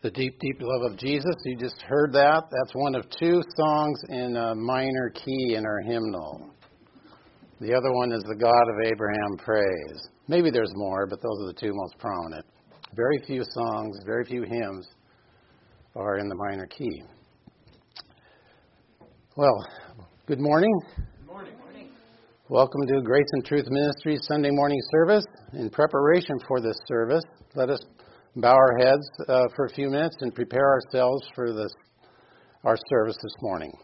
The Deep, Deep Love of Jesus. You just heard that. That's one of two songs in a minor key in our hymnal. The other one is The God of Abraham Praise. Maybe there's more, but those are the two most prominent. Very few songs, very few hymns are in the minor key. Well, good morning. Good morning. Welcome to Grace and Truth Ministries Sunday morning service. In preparation for this service, let us bow our heads for a few minutes and prepare ourselves for our service this morning.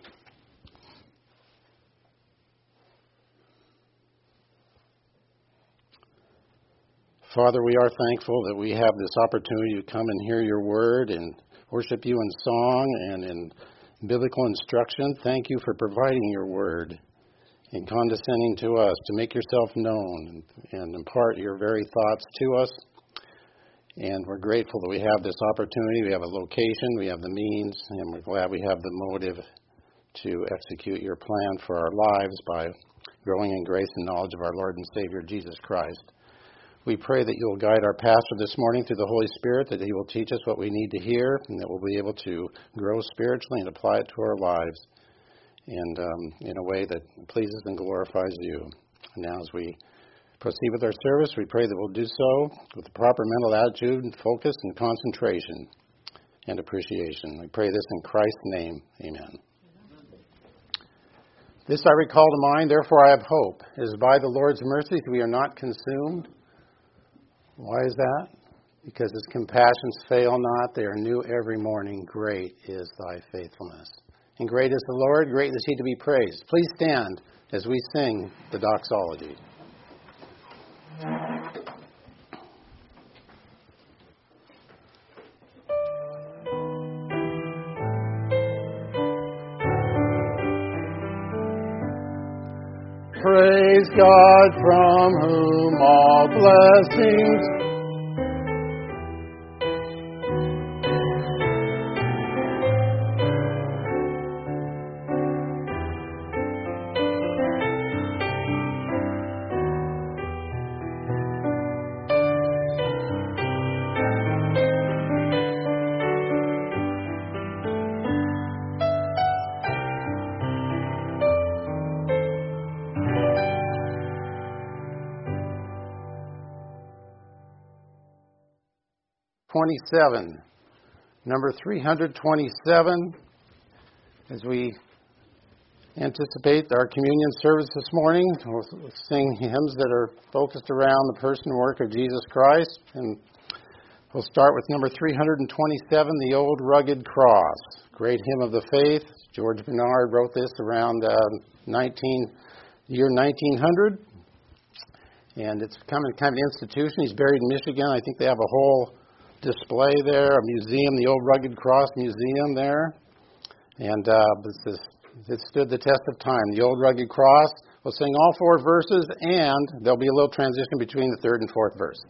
Father, we are thankful that we have this opportunity to come and hear your word and worship you in song and in biblical instruction. Thank you for providing your word and condescending to us to make yourself known and impart your very thoughts to us. And we're grateful that we have this opportunity. We have a location, we have the means, and we're glad we have the motive to execute your plan for our lives by growing in grace and knowledge of our Lord and Savior, Jesus Christ. We pray that you'll guide our pastor this morning through the Holy Spirit, that he will teach us what we need to hear, and that we'll be able to grow spiritually and apply it to our lives and in a way that pleases and glorifies you. And now as we proceed with our service, we pray that we'll do so with the proper mental attitude and focus and concentration and appreciation. We pray this in Christ's name. Amen. This I recall to mind, therefore I have hope. It is by the Lord's mercies we are not consumed. Why is that? Because his compassions fail not. They are new every morning. Great is thy faithfulness. And great is the Lord, great is he to be praised. Please stand as we sing the doxology. Praise God from whom all blessings number 327, as we anticipate our communion service this morning. We'll sing hymns that are focused around the person and work of Jesus Christ. And we'll start with number 327, The Old Rugged Cross. Great hymn of the faith. George Bernard wrote this around year 1900. And it's kind of an institution. He's buried in Michigan. I think they have a whole display there, a museum, the Old Rugged Cross Museum there. And it stood the test of time. The Old Rugged Cross. We'll sing all four verses, and there'll be a little transition between the third and fourth verse.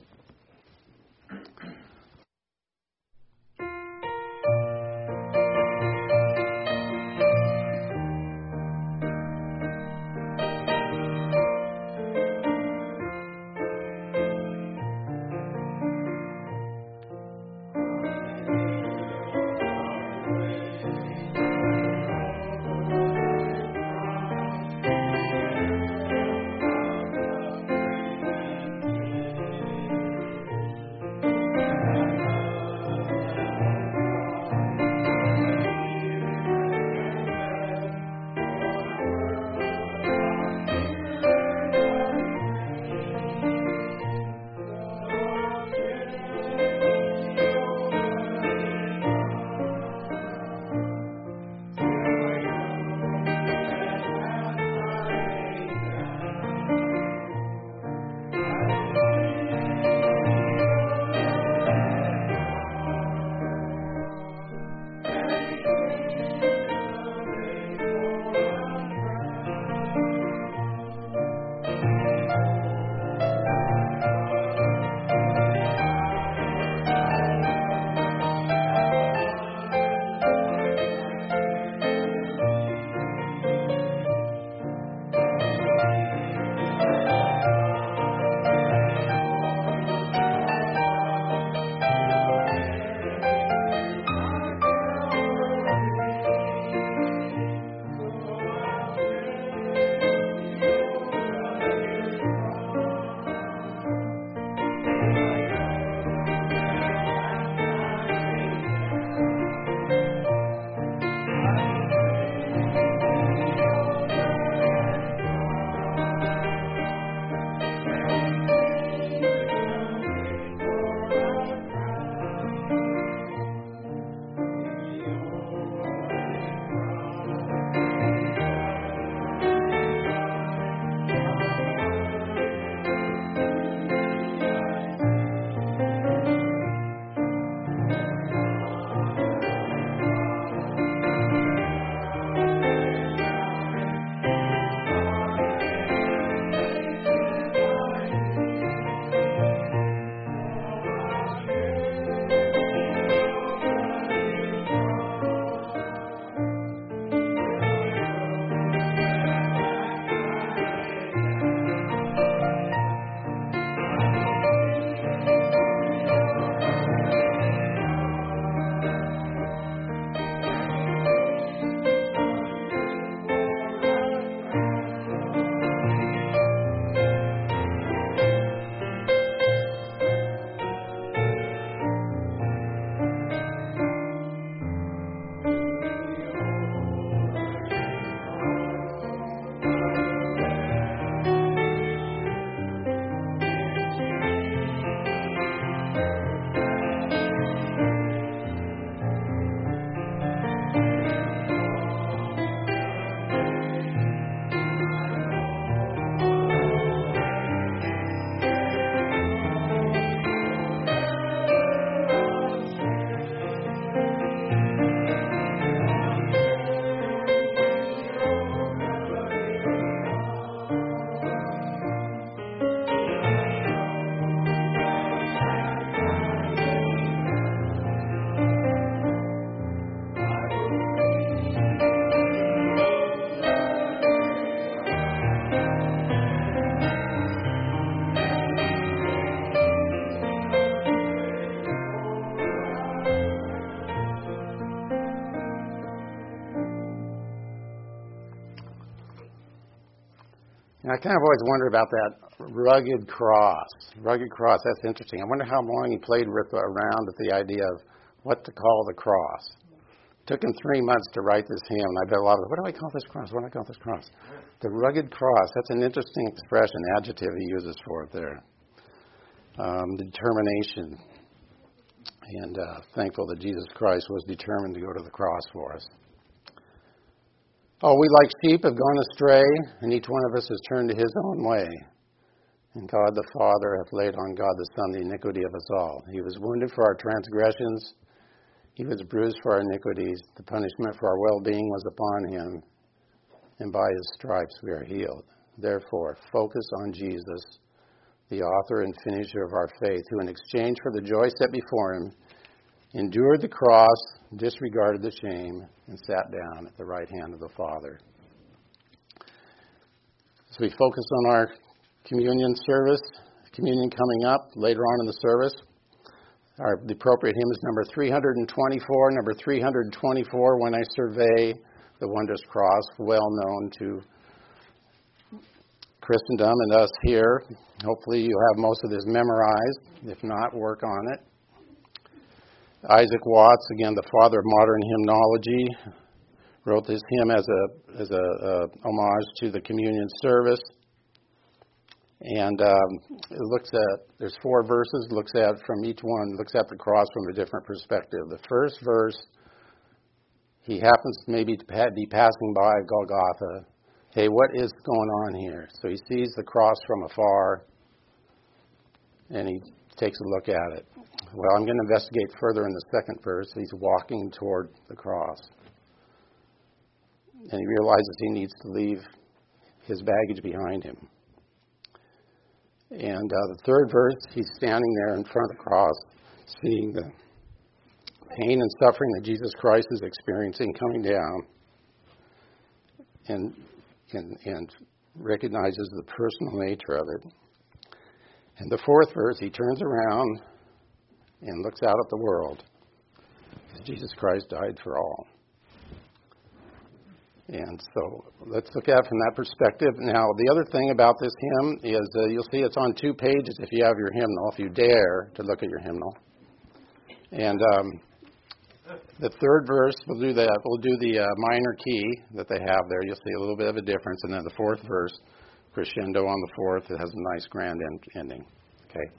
And I kind of always wonder about that rugged cross. Rugged cross, that's interesting. I wonder how long he played around with the idea of what to call the cross. It took him 3 months to write this hymn, and I bet a lot of, what do I call this cross? What do I call this cross? The rugged cross, that's an interesting expression, adjective he uses for it there. Determination. And thankful that Jesus Christ was determined to go to the cross for us. Oh, we like sheep have gone astray, and each one of us has turned to his own way. And God the Father hath laid on God the Son the iniquity of us all. He was wounded for our transgressions. He was bruised for our iniquities. The punishment for our well-being was upon him. And by his stripes we are healed. Therefore, focus on Jesus, the author and finisher of our faith, who in exchange for the joy set before him, endured the cross, disregarded the shame, and sat down at the right hand of the Father. So we focus on our communion service, communion coming up later on in the service. The appropriate hymn is number 324. Number 324, When I Survey the Wondrous Cross, well known to Christendom and us here. Hopefully you have most of this memorized. If not, work on it. Isaac Watts, again the father of modern hymnology, wrote this hymn as a homage to the communion service. And it looks at, there's 4 verses, looks at from each one, looks at the cross from a different perspective. The first verse, he happens maybe to be passing by Golgotha. Hey, what is going on here? So he sees the cross from afar, and he takes a look at it. Well, I'm going to investigate further in the second verse. He's walking toward the cross. And he realizes he needs to leave his baggage behind him. And the third verse, he's standing there in front of the cross, seeing the pain and suffering that Jesus Christ is experiencing coming down, and recognizes the personal nature of it. And the fourth verse, he turns around and looks out at the world. Jesus Christ died for all. And so let's look at it from that perspective. Now, the other thing about this hymn is you'll see it's on 2 pages if you have your hymnal, if you dare to look at your hymnal. And the third verse, we'll do the minor key that they have there. You'll see a little bit of a difference. And then the fourth verse, crescendo on the fourth, it has a nice grand ending. Okay.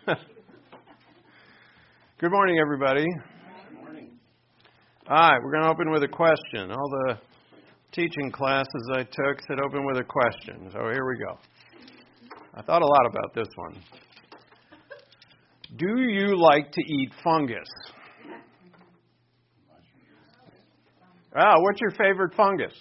Good morning, everybody. Good morning. All right, we're going to open with a question. All the teaching classes I took said open with a question. So here we go. I thought a lot about this one. Do you like to eat fungus? What's your favorite fungus?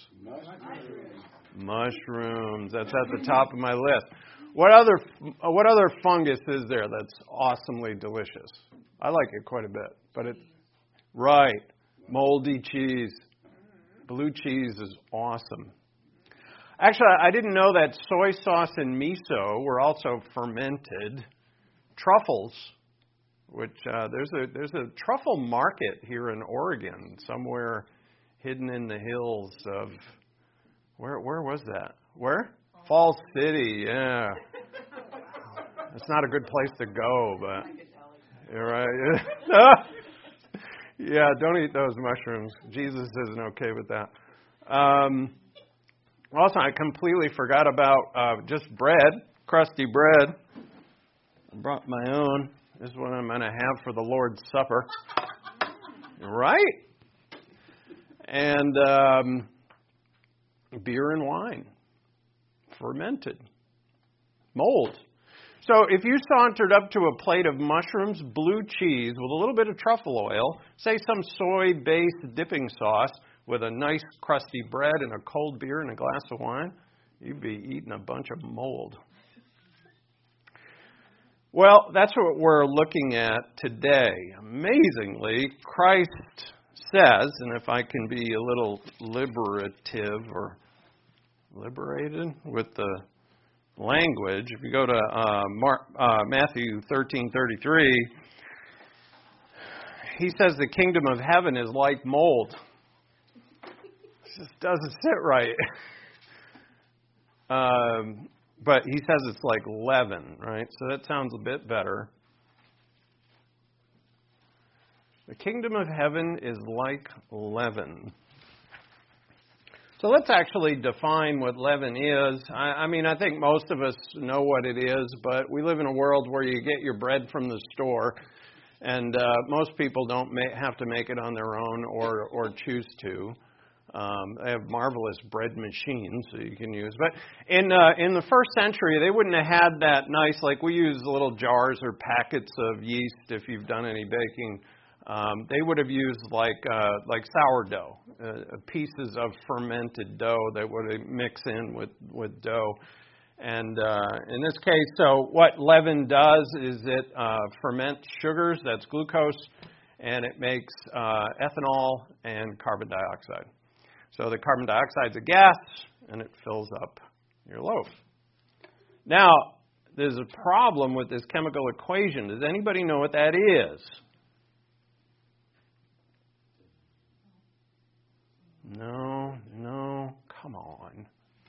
Mushrooms. That's at the top of my list. What other fungus is there that's awesomely delicious? I like it quite a bit, but right, moldy cheese. Blue cheese is awesome. Actually, I didn't know that soy sauce and miso were also fermented. Truffles, which there's a truffle market here in Oregon, somewhere hidden in the hills of where was that? Where? Falls City. Yeah, it's not a good place to go, but you're right. Yeah, don't eat those mushrooms. Jesus isn't okay with that. Also, I completely forgot about just bread, crusty bread. I brought my own. This is what I'm going to have for the Lord's Supper. Right? And beer and wine. Fermented. Mold. So if you sauntered up to a plate of mushrooms, blue cheese with a little bit of truffle oil, say some soy-based dipping sauce with a nice crusty bread and a cold beer and a glass of wine, you'd be eating a bunch of mold. Well, that's what we're looking at today. Amazingly, Christ says, and if I can be a little liberative or liberated with the language, if you go to Matthew 13:33, he says the kingdom of heaven is like mold. It just doesn't sit right. But he says it's like leaven, right? So that sounds a bit better. The kingdom of heaven is like leaven. So let's actually define what leaven is. I mean, I think most of us know what it is, but we live in a world where you get your bread from the store, and most people don't have to make it on their own or choose to. They have marvelous bread machines that you can use. But in the first century, they wouldn't have had that nice, like we use little jars or packets of yeast if you've done any baking. They would have used like sourdough, pieces of fermented dough that would mix in with dough. And in this case, so what leaven does is it ferments sugars, that's glucose, and it makes ethanol and carbon dioxide. So the carbon dioxide's a gas, and it fills up your loaf. Now, there's a problem with this chemical equation. Does anybody know what that is? No, come on.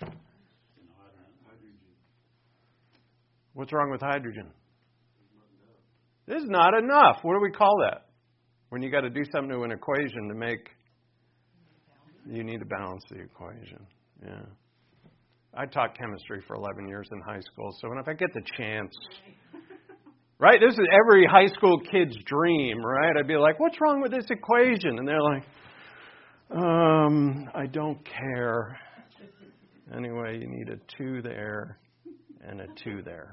What's wrong with hydrogen? There's not enough. What do we call that? When you got to do something to an equation to make, you need to balance the equation. Yeah. I taught chemistry for 11 years in high school, so if I get the chance, right? This is every high school kid's dream, right? I'd be like, what's wrong with this equation? And they're like, I don't care. Anyway, you need a 2 there and a 2 there.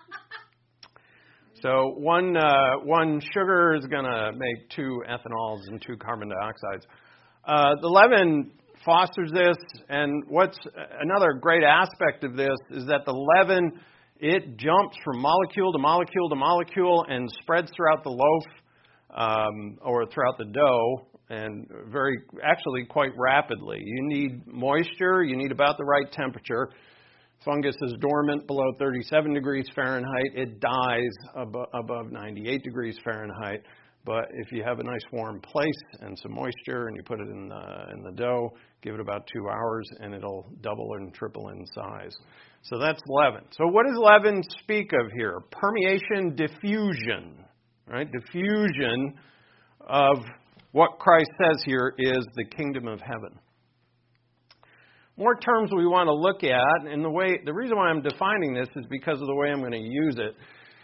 So one sugar is going to make 2 ethanols and 2 carbon dioxides. The leaven fosters this, and what's another great aspect of this is that the leaven, it jumps from molecule to molecule to molecule and spreads throughout the loaf or throughout the dough. And actually quite rapidly. You need moisture, you need about the right temperature. Fungus is dormant below 37 degrees Fahrenheit. It dies above 98 degrees Fahrenheit. But if you have a nice warm place and some moisture and you put it in the dough, give it about 2 hours and it'll double and triple in size. So that's leaven. So what does leaven speak of here? Permeation, diffusion, right? Diffusion of what Christ says here is the kingdom of heaven. More terms we want to look at, and the reason why I'm defining this is because of the way I'm going to use it.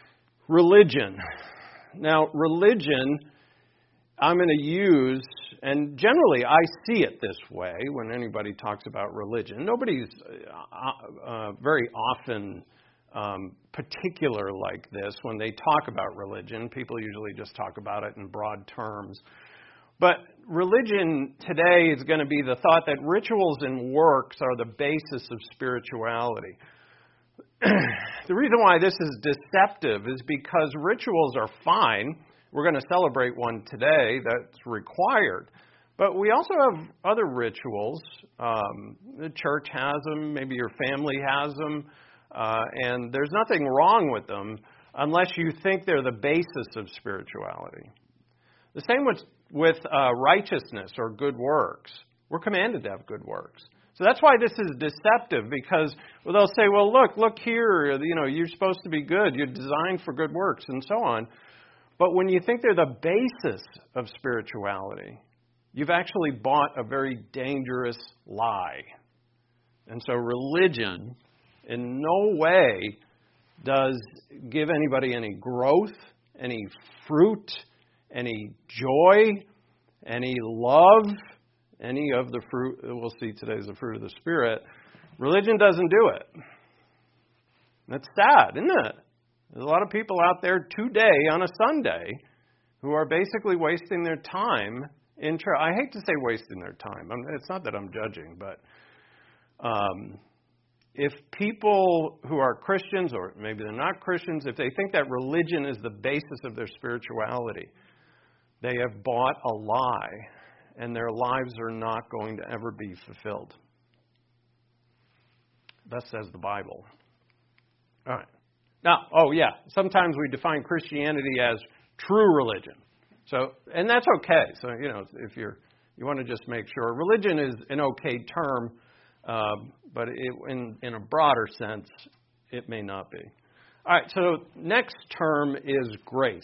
Religion. Now, religion, I'm going to use, and generally I see it this way when anybody talks about religion. Nobody's very often particular like this when they talk about religion. People usually just talk about it in broad terms. But religion today is going to be the thought that rituals and works are the basis of spirituality. The reason why this is deceptive is because rituals are fine. We're going to celebrate one today that's required. But we also have other rituals. The church has them. Maybe your family has them. And there's nothing wrong with them unless you think they're the basis of spirituality. The same with righteousness or good works. We're commanded to have good works. So that's why this is deceptive, because they'll say, well, look here, you're supposed to be good. You're designed for good works and so on. But when you think they're the basis of spirituality, you've actually bought a very dangerous lie. And so religion in no way does give anybody any growth, any fruit, any joy, any love, any of the fruit that we'll see today is the fruit of the Spirit. Religion doesn't do it. That's sad, isn't it? There's a lot of people out there today on a Sunday who are basically wasting their time in church. I hate to say wasting their time. It's not that I'm judging, but if people who are Christians, or maybe they're not Christians, if they think that religion is the basis of their spirituality, they have bought a lie, and their lives are not going to ever be fulfilled. Thus says the Bible. All right. Now, sometimes we define Christianity as true religion. So, and that's okay. So, if you want to just make sure. Religion is an okay term, but in a broader sense, it may not be. All right, so next term is grace.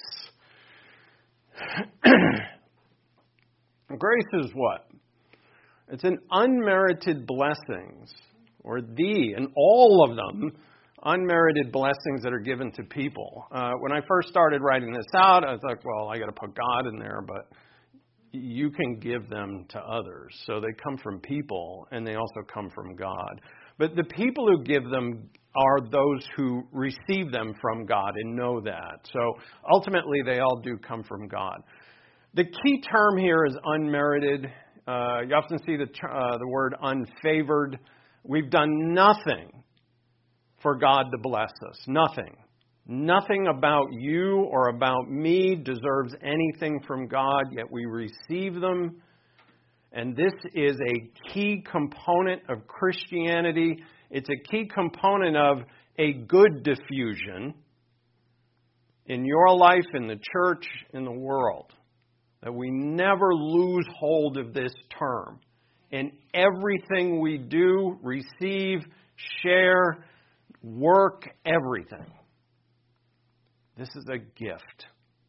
Grace is what? It's an unmerited blessings, and all of them, unmerited blessings that are given to people. When I first started writing this out, I was like, well, I got to put God in there, but you can give them to others. So they come from people, and they also come from God. But the people who give them are those who receive them from God and know that. So ultimately, they all do come from God. The key term here is unmerited. You often see the word unfavored. We've done nothing for God to bless us. Nothing. Nothing about you or about me deserves anything from God, yet we receive them. And this is a key component of Christianity. It's a key component of a good diffusion in your life, in the church, in the world. That we never lose hold of this term. In everything we do, receive, share, work, everything. This is a gift.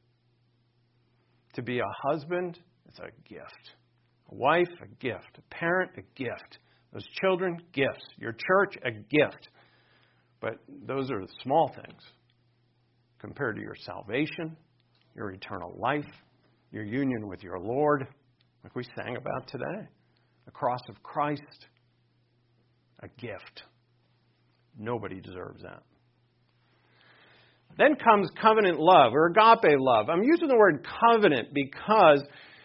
To be a husband, it's a gift. A wife, a gift. A parent, a gift. Those children, gifts. Your church, a gift. But those are small things compared to your salvation, your eternal life, your union with your Lord, like we sang about today. The cross of Christ, a gift. Nobody deserves that. Then comes covenant love, or agape love. I'm using the word covenant because,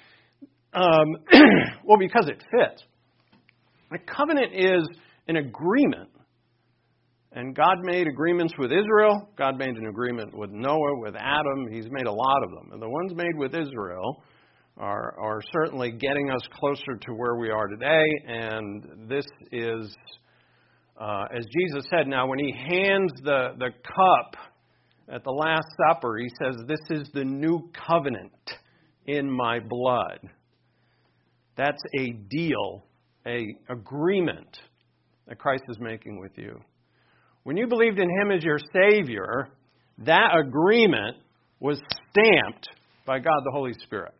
because it fits. A covenant is an agreement. And God made agreements with Israel. God made an agreement with Noah, with Adam. He's made a lot of them. And the ones made with Israel are certainly getting us closer to where we are today. And this is, as Jesus said, now when he hands the cup at the Last Supper, he says, this is the new covenant in my blood. That's a deal, an agreement that Christ is making with you. When you believed in him as your Savior, that agreement was stamped by God the Holy Spirit.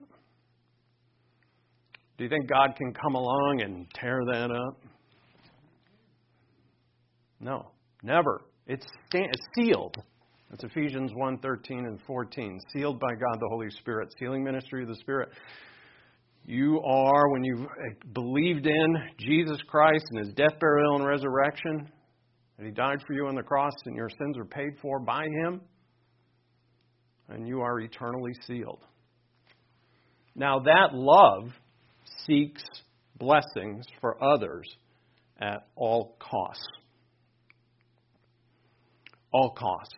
Do you think God can come along and tear that up? No, never. It's sealed. It's Ephesians 1:13 and 14. Sealed by God the Holy Spirit. Sealing ministry of the Spirit. You are, when you've believed in Jesus Christ and His death, burial, and resurrection, that He died for you on the cross and your sins are paid for by Him, and you are eternally sealed. Now that love seeks blessings for others at all costs. All costs.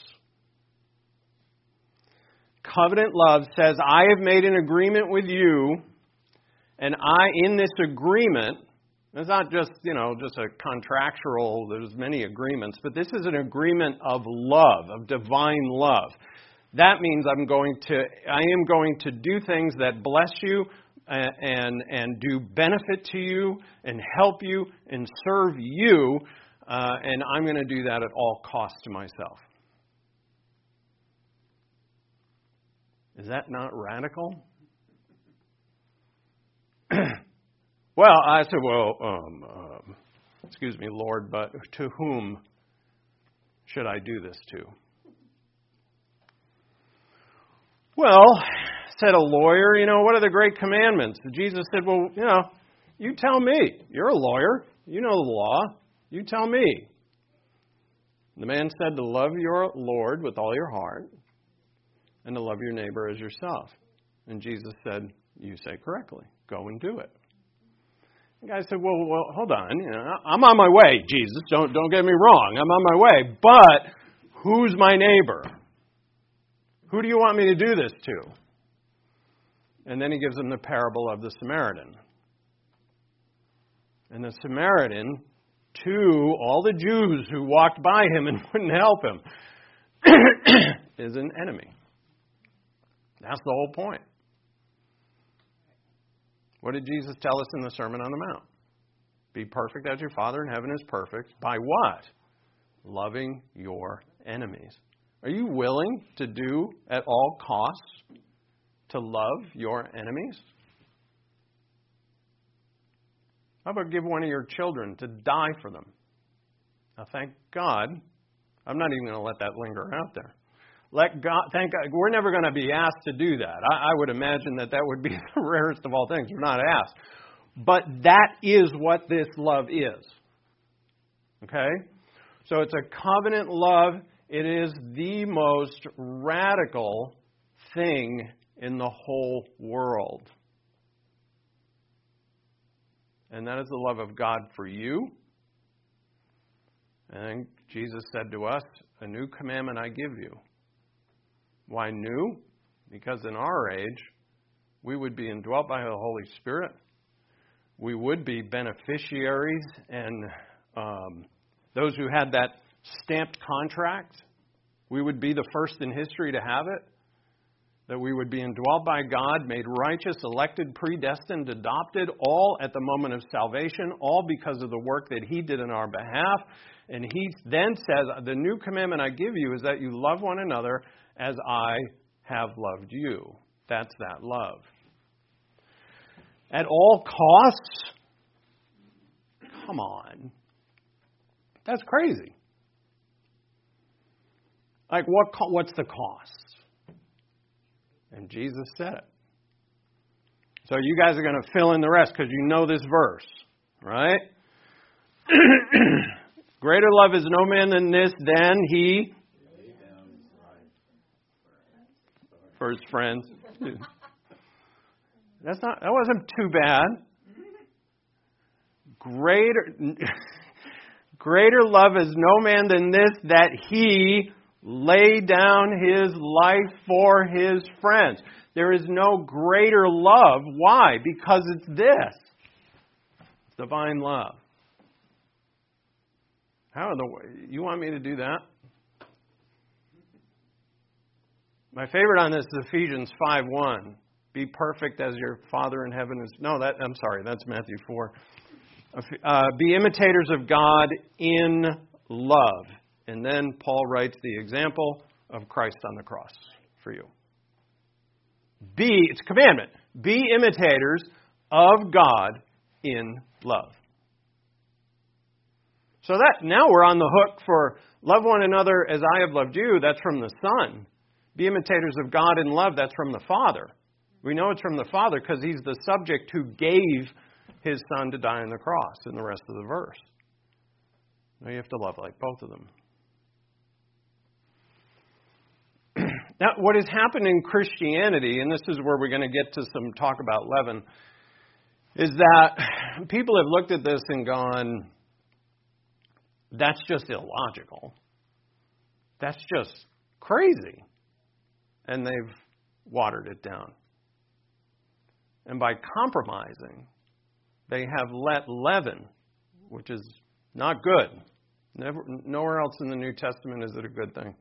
Covenant love says, I have made an agreement with you, and in this agreement, it's not just, just a contractual, there's many agreements, but this is an agreement of love, of divine love. That means I am going to do things that bless you and do benefit to you and help you and serve you, and I'm going to do that at all costs to myself. Is that not radical? Well, I said, excuse me, Lord, but to whom should I do this to? Well, said a lawyer, what are the great commandments? And Jesus said, well, you tell me. You're a lawyer. You know the law. You tell me. The man said to love your Lord with all your heart and to love your neighbor as yourself. And Jesus said, you say correctly. Go and do it. The guy said, well, hold on. I'm on my way, Jesus. Don't get me wrong. I'm on my way. But who's my neighbor? Who do you want me to do this to? And then he gives them the parable of the Samaritan. And the Samaritan, to all the Jews who walked by him and wouldn't help him, is an enemy. That's the whole point. What did Jesus tell us in the Sermon on the Mount? Be perfect as your Father in heaven is perfect. By what? Loving your enemies. Are you willing to do at all costs to love your enemies? How about give one of your children to die for them? Now, thank God, I'm not even going to let that linger out there. Thank God, we're never going to be asked to do that. I would imagine that would be the rarest of all things. We're not asked. But that is what this love is. Okay? So it's a covenant love. It is the most radical thing in the whole world. And that is the love of God for you. And Jesus said to us, a new commandment I give you. Why new? Because in our age, we would be indwelt by the Holy Spirit. We would be beneficiaries and those who had that stamped contract. We would be the first in history to have it. That we would be indwelt by God, made righteous, elected, predestined, adopted, all at the moment of salvation, all because of the work that He did in our behalf. And He then says, the new commandment I give you is that you love one another as I have loved you. That's that love. At all costs? Come on. That's crazy. Like, what's the cost? And Jesus said it. So you guys are going to fill in the rest because you know this verse, right? Greater love is no man than this, than he for his friends. That wasn't too bad. Greater love is no man than this, that he lay down his life for his friends. There is no greater love. Why? Because it's this. It's divine love. How in the way? You want me to do that? My favorite on this is Ephesians 5:1. Be perfect as your Father in heaven is. No, I'm sorry. That's Matthew 4. Be imitators of God in love. And then Paul writes the example of Christ on the cross for you. It's a commandment. Be imitators of God in love. So that now we're on the hook for love one another as I have loved you. That's from the Son. Be imitators of God in love. That's from the Father. We know it's from the Father because He's the subject who gave His Son to die on the cross in the rest of the verse. Now you have to love like both of them. Now, what has happened in Christianity, and this is where we're going to get to some talk about leaven, is that people have looked at this and gone, that's just illogical. That's just crazy. And they've watered it down. And by compromising, they have let leaven, which is not good. Nowhere else in the New Testament is it a good thing.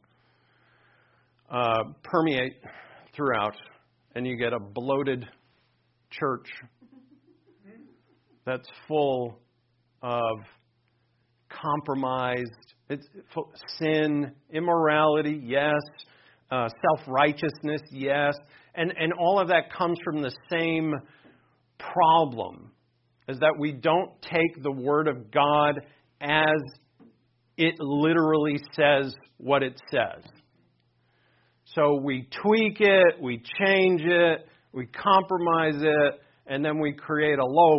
Permeate throughout, and you get a bloated church that's full of compromised sin, immorality, yes, self-righteousness, yes, and all of that comes from the same problem, is that we don't take the Word of God as it literally says what it says. So we tweak it, we change it, we compromise it, and then we create a loaf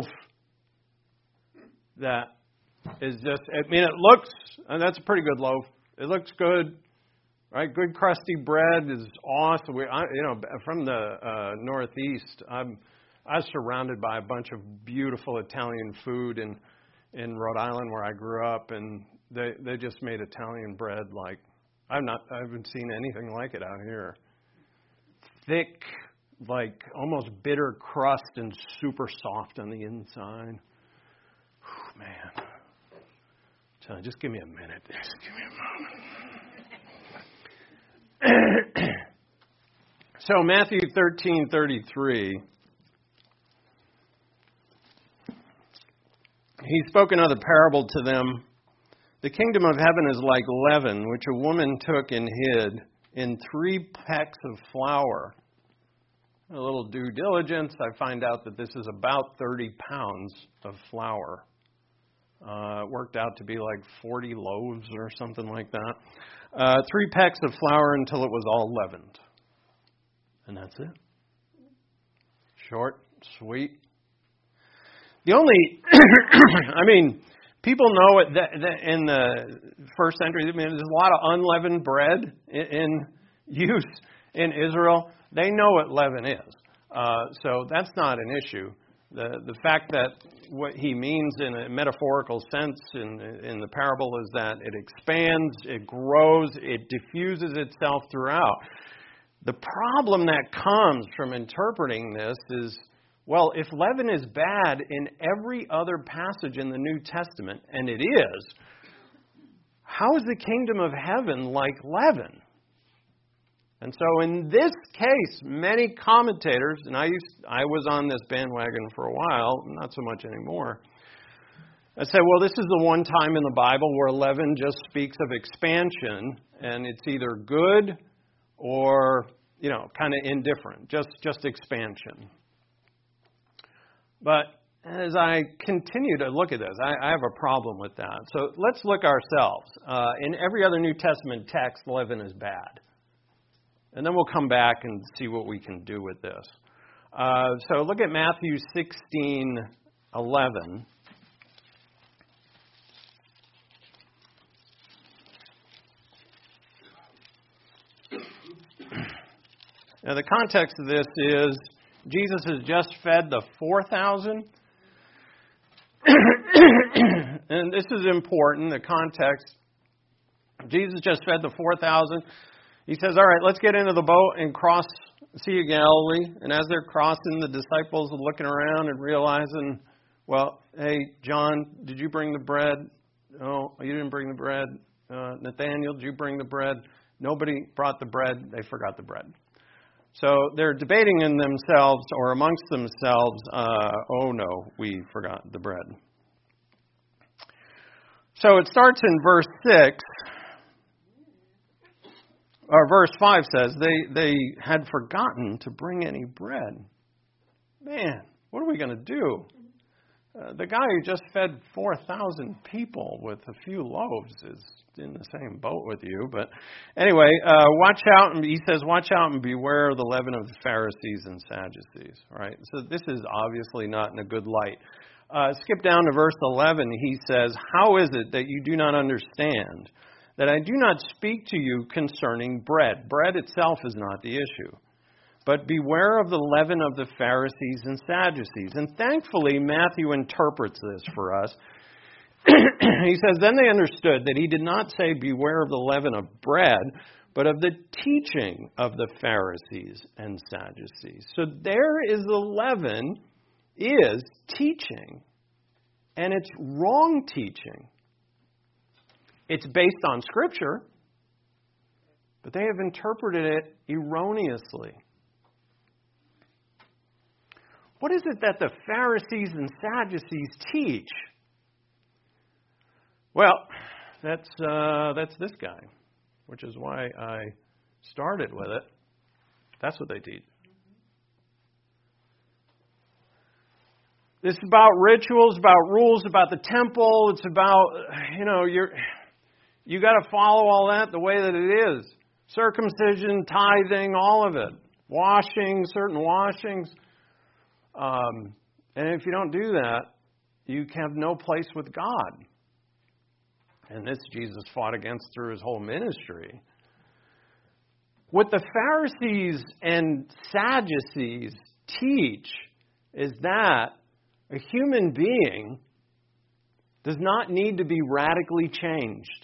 that is just, I mean, it looks, and that's a pretty good loaf. It looks good, right? Good crusty bread is awesome. From the Northeast, I'm surrounded by a bunch of beautiful Italian food in Rhode Island where I grew up, and they just made Italian bread like, I haven't seen anything like it out here. Thick, like almost bitter crust and super soft on the inside. Whew, man. So just give me a minute. Just give me a moment. So Matthew 13:33. He spoke another parable to them. The kingdom of heaven is like leaven, which a woman took and hid in 3 pecks of flour. A little due diligence, I find out that this is about 30 pounds of flour. It worked out to be like 40 loaves or something like that. 3 pecks of flour until it was all leavened. And that's it. Short, sweet. The only, people know it in the first century. There's a lot of unleavened bread in use in Israel. They know what leaven is. So that's not an issue. The fact that what he means in a metaphorical sense in the parable is that it expands, it grows, it diffuses itself throughout. The problem that comes from interpreting this is, well, if leaven is bad in every other passage in the New Testament, and it is, how is the kingdom of heaven like leaven? And so in this case, many commentators, and I was on this bandwagon for a while, not so much anymore, I said, well, this is the one time in the Bible where leaven just speaks of expansion, and it's either good or, kind of indifferent, just expansion. But as I continue to look at this, I have a problem with that. So let's look ourselves. In every other New Testament text, leaven is bad. And then we'll come back and see what we can do with this. So look at Matthew 16:11. Now the context of this is Jesus has just fed the 4,000. And this is important, the context. Jesus just fed the 4,000. He says, all right, let's get into the boat and cross the Sea of Galilee. And as they're crossing, the disciples are looking around and realizing, well, hey, John, did you bring the bread? No, you didn't bring the bread. Nathaniel, did you bring the bread? Nobody brought the bread. They forgot the bread. So they're debating in themselves or amongst themselves, oh no, we forgot the bread. So it starts in verse 6. Or verse 5 says, they had forgotten to bring any bread. Man, what are we going to do? The guy who just fed 4,000 people with a few loaves is in the same boat with you. But anyway, watch out. And he says, watch out and beware of the leaven of the Pharisees and Sadducees. Right? So this is obviously not in a good light. Skip down to verse 11. He says, how is it that you do not understand that I do not speak to you concerning bread? Bread itself is not the issue. But beware of the leaven of the Pharisees and Sadducees. And thankfully, Matthew interprets this for us. He says, then they understood that he did not say beware of the leaven of bread, but of the teaching of the Pharisees and Sadducees. So there is the leaven, is teaching. And it's wrong teaching. It's based on Scripture, but they have interpreted it erroneously. What is it that the Pharisees and Sadducees teach? Well, that's this guy, which is why I started with it. That's what they teach. This is about rituals, about rules, about the temple. It's about, you got to follow all that the way that it is. Circumcision, tithing, all of it. Washing, certain washings. And if you don't do that, you have no place with God. And this Jesus fought against through his whole ministry. What the Pharisees and Sadducees teach is that a human being does not need to be radically changed.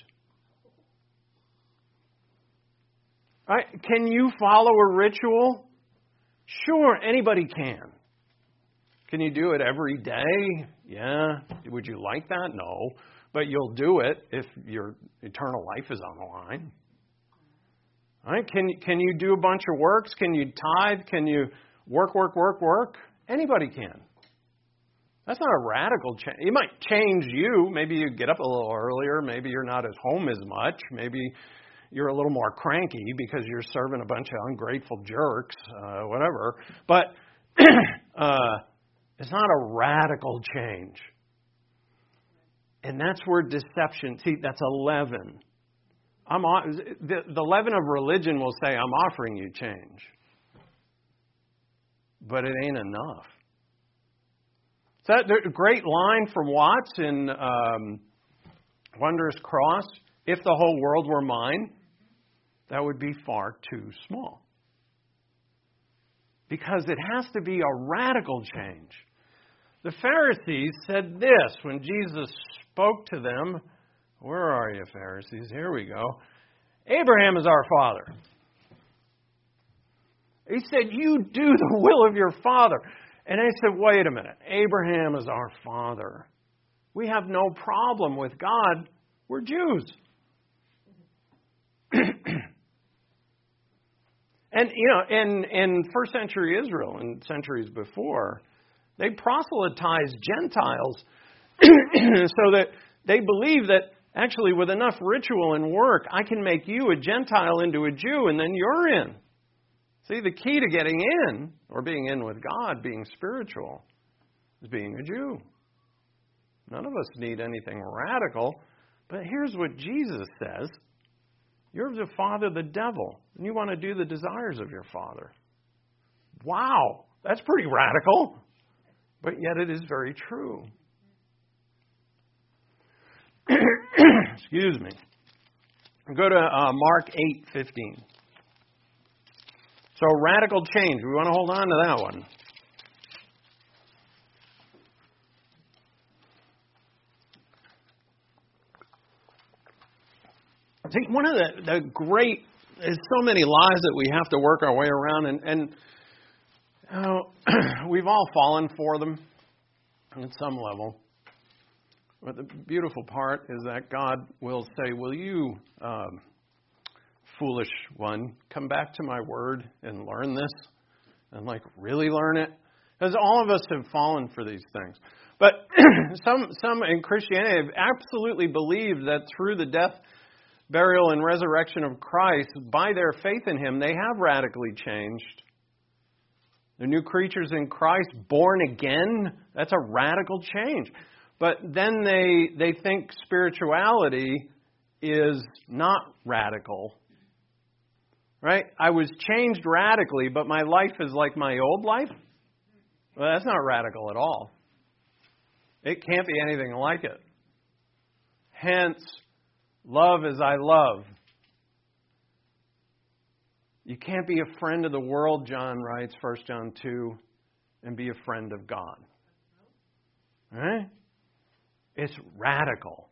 Right? Can you follow a ritual? Sure, anybody can. Can you do it every day? Yeah. Would you like that? No. But you'll do it if your eternal life is on the line. All right? Can you do a bunch of works? Can you tithe? Can you work? Anybody can. That's not a radical change. It might change you. Maybe you get up a little earlier. Maybe you're not at home as much. Maybe you're a little more cranky because you're serving a bunch of ungrateful jerks, whatever. But it's not a radical change. And that's where deception, see, that's a leaven. The leaven of religion will say, I'm offering you change. But it ain't enough. So a great line from Watts in Wondrous Cross. If the whole world were mine, that would be far too small. Because it has to be a radical change. The Pharisees said this when Jesus spoke to them. Where are you, Pharisees? Here we go. Abraham is our father. He said, you do the will of your father. And they said, wait a minute. Abraham is our father. We have no problem with God. We're Jews. And, in first century Israel and centuries before, they proselytized Gentiles so that they believe that actually with enough ritual and work, I can make you a Gentile into a Jew and then you're in. See, the key to getting in, or being in with God, being spiritual, is being a Jew. None of us need anything radical, but here's what Jesus says. You're the father of the devil, and you want to do the desires of your father. Wow, that's pretty radical, but yet it is very true. Excuse me. Go to Mark 8:15. So radical change. We want to hold on to that one. See, one of the great, there's so many lies that we have to work our way around, and we've all fallen for them at some level. But the beautiful part is that God will say, will you, foolish one, come back to my word and learn this? And really learn it? Because all of us have fallen for these things. But some in Christianity have absolutely believed that through the death, burial, and resurrection of Christ, by their faith in Him, they have radically changed. They're new creatures in Christ, born again. That's a radical change. But then they think spirituality is not radical. Right? I was changed radically, but my life is like my old life? Well, that's not radical at all. It can't be anything like it. Hence, love as I love. You can't be a friend of the world, John writes, 1 John 2, and be a friend of God. Right? It's radical.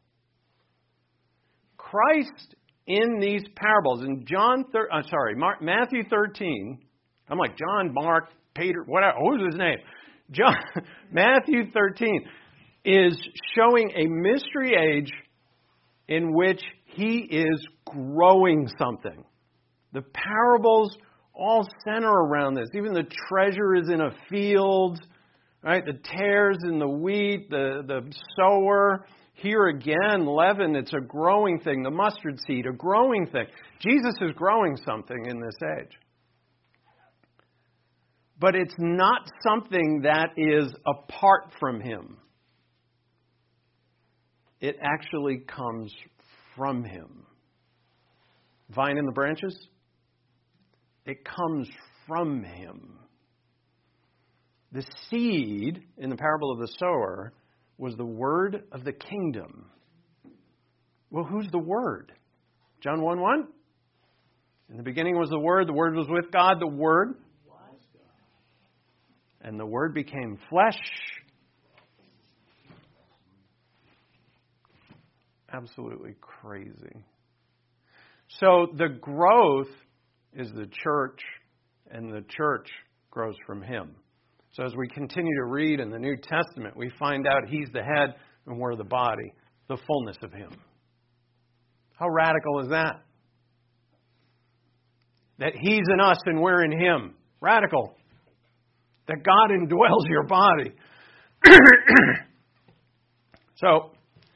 Christ in these parables, in Matthew 13, I'm like John, Mark, Peter, whatever, who's his name? Matthew 13 is showing a mystery age in which he is growing something. The parables all center around this. Even the treasure is in a field, right? The tares in the wheat, the sower. Here again, leaven, it's a growing thing. The mustard seed, a growing thing. Jesus is growing something in this age. But it's not something that is apart from him. It actually comes from him. Vine in the branches? It comes from him. The seed in the parable of the sower was the word of the kingdom. Well, who's the word? John 1:1? In the beginning was the Word was with God, the Word was God. And the Word became flesh. Absolutely crazy. So the growth is the church, and the church grows from him. So as we continue to read in the New Testament, we find out he's the head and we're the body, the fullness of him. How radical is that? That he's in us and we're in him. Radical. That God indwells your body. So,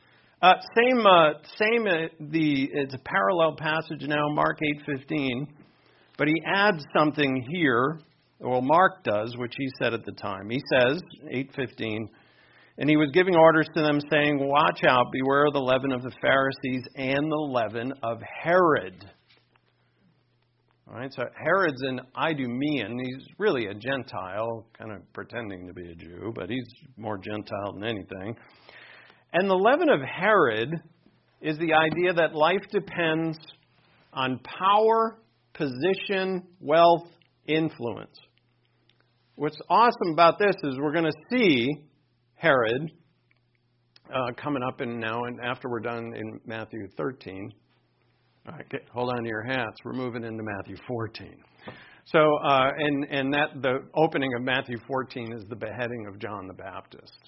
it's a parallel passage now, Mark 8:15. But he adds something here. Well, Mark does, which he said at the time. He says, 8:15, and he was giving orders to them, saying, watch out, beware of the leaven of the Pharisees and the leaven of Herod. All right, so Herod's an Idumean. He's really a Gentile, kind of pretending to be a Jew, but he's more Gentile than anything. And the leaven of Herod is the idea that life depends on power, position, wealth, influence. What's awesome about this is we're going to see Herod coming up in now, and after we're done in Matthew 13. All right, hold on to your hats. We're moving into Matthew 14. So, and that the opening of Matthew 14 is the beheading of John the Baptist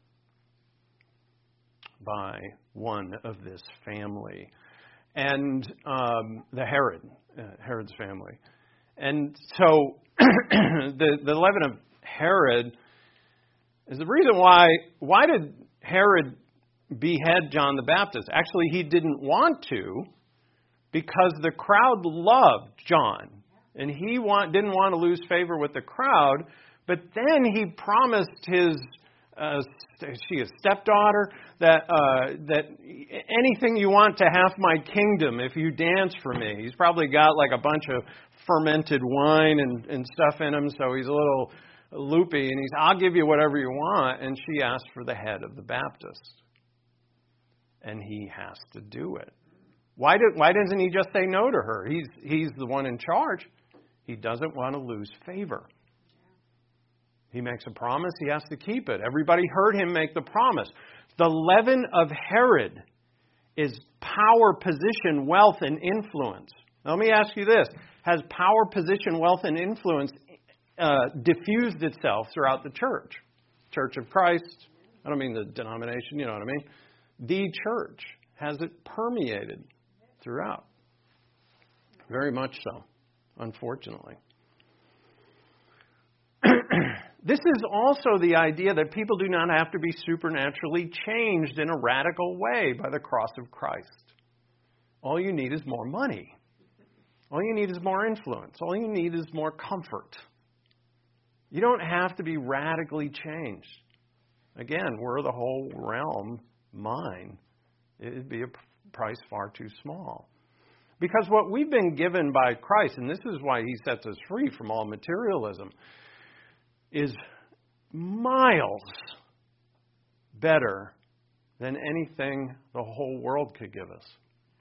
by one of this family, and Herod's family. And so the leaven of Herod is the reason why did Herod behead John the Baptist? Actually, he didn't want to, because the crowd loved John. And he didn't want to lose favor with the crowd. But then he promised his stepdaughter that anything you want to half my kingdom if you dance for me. He's probably got like a bunch of fermented wine and stuff in him, so he's a little loopy. And I'll give you whatever you want. And she asked for the head of the Baptist. And he has to do it. Why doesn't he just say no to her? He's the one in charge. He doesn't want to lose favor. He makes a promise, he has to keep it. Everybody heard him make the promise. The leaven of Herod is power, position, wealth, and influence. Now, let me ask you this. Has power, position, wealth, and influence diffused itself throughout the church? Church of Christ. I don't mean the denomination, you know what I mean. The church. Has it permeated throughout? Very much so, unfortunately. This is also the idea that people do not have to be supernaturally changed in a radical way by the cross of Christ. All you need is more money. All you need is more influence. All you need is more comfort. You don't have to be radically changed. Again, were the whole realm mine, it'd be a price far too small. Because what we've been given by Christ, and this is why He sets us free from all materialism, is miles better than anything the whole world could give us.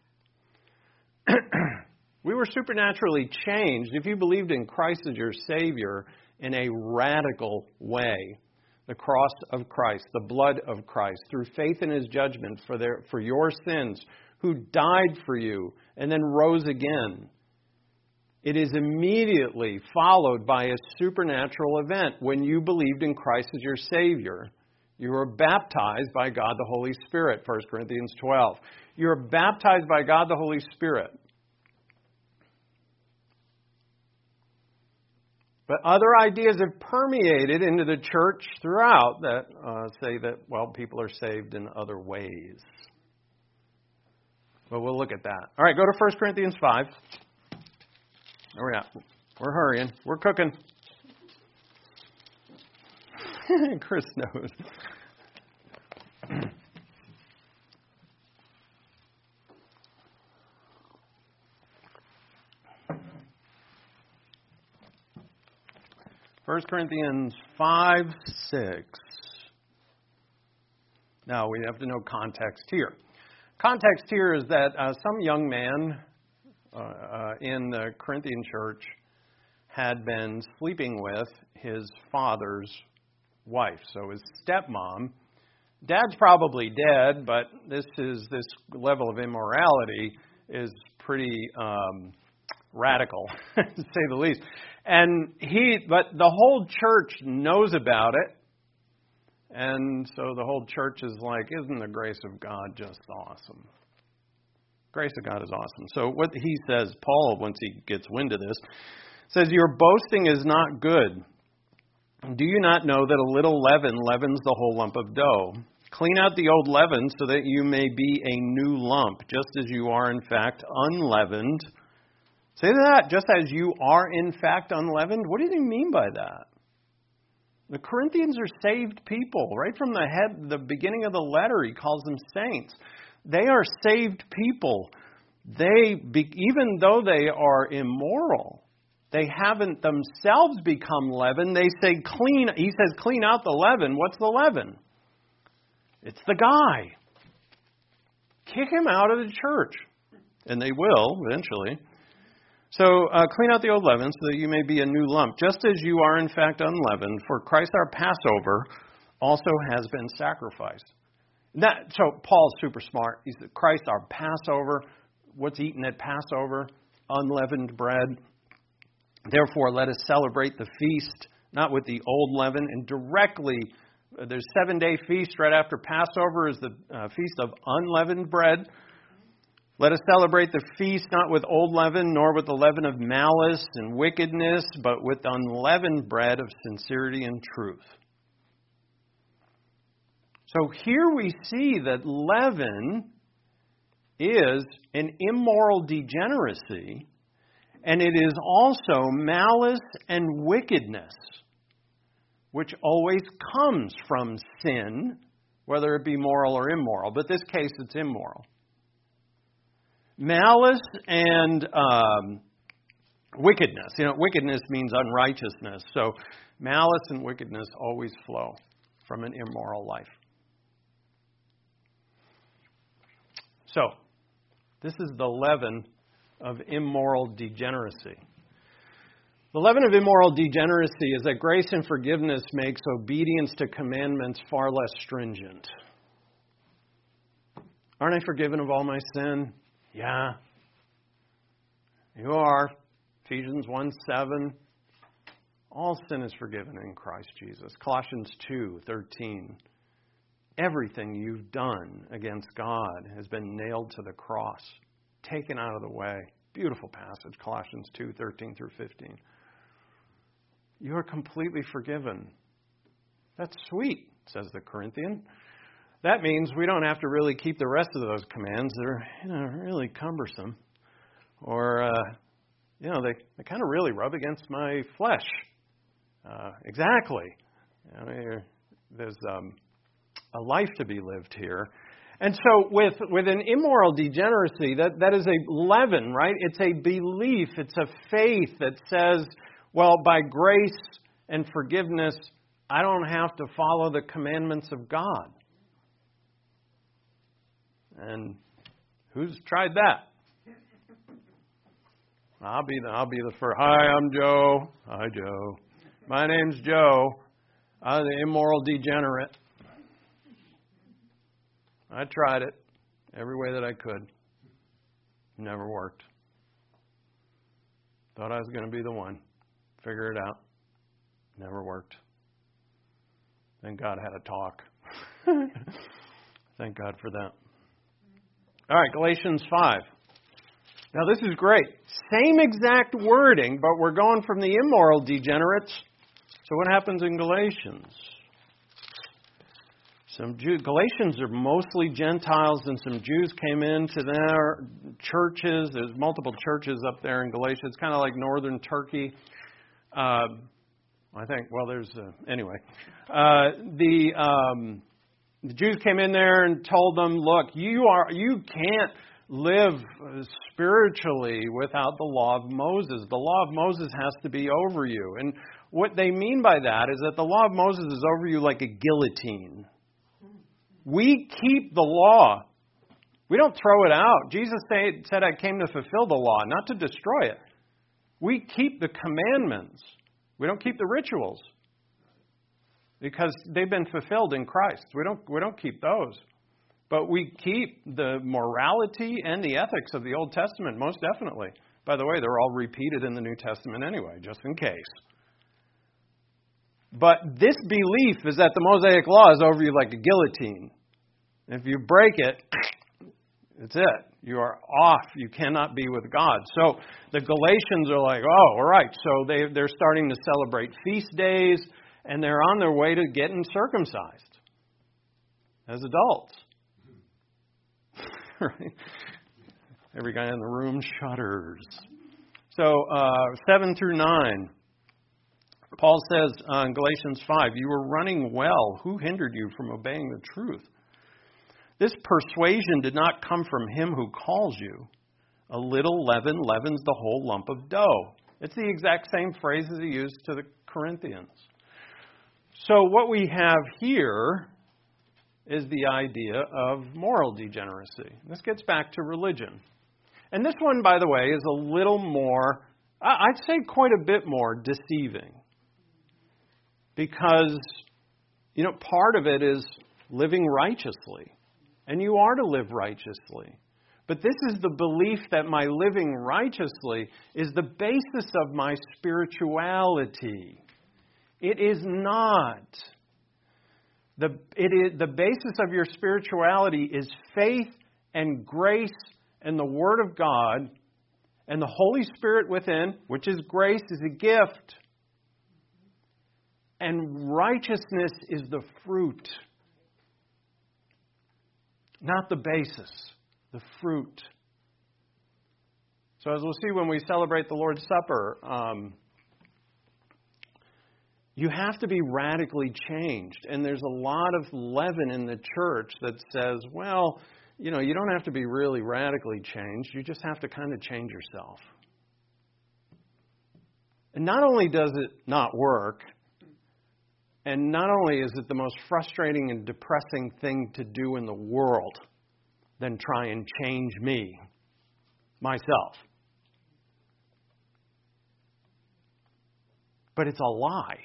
We were supernaturally changed if you believed in Christ as your Savior in a radical way. The cross of Christ, the blood of Christ, through faith in His judgment for your sins, who died for you and then rose again. It is immediately followed by a supernatural event. When you believed in Christ as your Savior, you were baptized by God the Holy Spirit, 1 Corinthians 12. You are baptized by God the Holy Spirit. But other ideas have permeated into the church throughout that say that, well, people are saved in other ways. But we'll look at that. All right, go to 1 Corinthians 5. Where are we at? We're hurrying. We're cooking. Chris knows. First Corinthians 5:6. Now, we have to know context here. Context here is that some young man in the Corinthian church had been sleeping with his father's wife, so his stepmom. Dad's probably dead, but this level of immorality is pretty radical, to say the least. But the whole church knows about it. And so the whole church is like, isn't the grace of God just awesome? Grace of God is awesome. So what he says, Paul, once he gets wind of this, says, your boasting is not good. Do you not know that a little leaven leavens the whole lump of dough? Clean out the old leaven so that you may be a new lump, just as you are in fact unleavened. Say that, just as you are in fact unleavened. What does he mean by that? The Corinthians are saved people. Right from the beginning of the letter, he calls them saints. They are saved people. Even though they are immoral, they haven't themselves become leaven. They say clean. He says clean out the leaven. What's the leaven? It's the guy. Kick him out of the church. And they will eventually. So clean out the old leaven so that you may be a new lump, just as you are in fact unleavened. For Christ our Passover also has been sacrificed. So Paul's super smart. He said, Christ our Passover. What's eaten at Passover? Unleavened bread. Therefore, let us celebrate the feast, not with the old leaven. And directly, there's 7-day feast right after Passover is the feast of unleavened bread. Let us celebrate the feast not with old leaven, nor with the leaven of malice and wickedness, but with unleavened bread of sincerity and truth. So here we see that leaven is an immoral degeneracy, and it is also malice and wickedness, which always comes from sin, whether it be moral or immoral. But in this case, it's immoral. Malice and wickedness. Wickedness means unrighteousness. So malice and wickedness always flow from an immoral life. So, this is the leaven of immoral degeneracy. The leaven of immoral degeneracy is that grace and forgiveness makes obedience to commandments far less stringent. Aren't I forgiven of all my sin? Yeah. You are. Ephesians 1:7. All sin is forgiven in Christ Jesus. Colossians 2:13. Everything you've done against God has been nailed to the cross, taken out of the way. Beautiful passage, Colossians 2:13 through 15. You are completely forgiven. That's sweet, says the Corinthian. That means we don't have to really keep the rest of those commands. They're really cumbersome. Or, they kind of really rub against my flesh. Exactly. I mean, there's a life to be lived here. And so with an immoral degeneracy, that is a leaven, right? It's a belief, it's a faith that says, well, by grace and forgiveness, I don't have to follow the commandments of God. And who's tried that? I'll be the first. Hi, I'm Joe. Hi, Joe. My name's Joe. I'm the immoral degenerate. I tried it every way that I could. Never worked. Thought I was going to be the one. Figure it out. Never worked. Thank God I had a talk. Thank God for that. All right, Galatians 5. Now this is great. Same exact wording, but we're going from the immoral degenerates. So what happens in Galatians? Galatians are mostly Gentiles, and some Jews came into their churches. There's multiple churches up there in Galatia. It's kind of like northern Turkey. I think. Well, there's anyway. The Jews came in there and told them, "Look, you can't live spiritually without the law of Moses. The law of Moses has to be over you." And what they mean by that is that the law of Moses is over you like a guillotine. We keep the law. We don't throw it out. Jesus said, I came to fulfill the law, not to destroy it. We keep the commandments. We don't keep the rituals because they've been fulfilled in Christ. We don't keep those. But we keep the morality and the ethics of the Old Testament, most definitely. By the way, they're all repeated in the New Testament anyway, just in case. But this belief is that the Mosaic Law is over you like a guillotine. If you break it, that's it. You are off. You cannot be with God. So the Galatians are like, oh, all right. So they're starting to celebrate feast days, and they're on their way to getting circumcised as adults. Right? Every guy in the room shudders. So 7 through 9. Paul says in Galatians 5, you were running well. Who hindered you from obeying the truth? This persuasion did not come from him who calls you. A little leaven leavens the whole lump of dough. It's the exact same phrase as he used to the Corinthians. So what we have here is the idea of moral degeneracy. This gets back to religion. And this one, by the way, is a little more, I'd say quite a bit more deceiving. Because, part of it is living righteously. And you are to live righteously. But this is the belief that my living righteously is the basis of my spirituality. It is not. The basis of your spirituality is faith and grace and the Word of God and the Holy Spirit within, which is grace, is a gift. And righteousness is the fruit, not the basis, the fruit. So as we'll see when we celebrate the Lord's Supper, you have to be radically changed. And there's a lot of leaven in the church that says, well, you don't have to be really radically changed. You just have to kind of change yourself. And not only does it not work, and not only is it the most frustrating and depressing thing to do in the world than try and change me, myself, but it's a lie.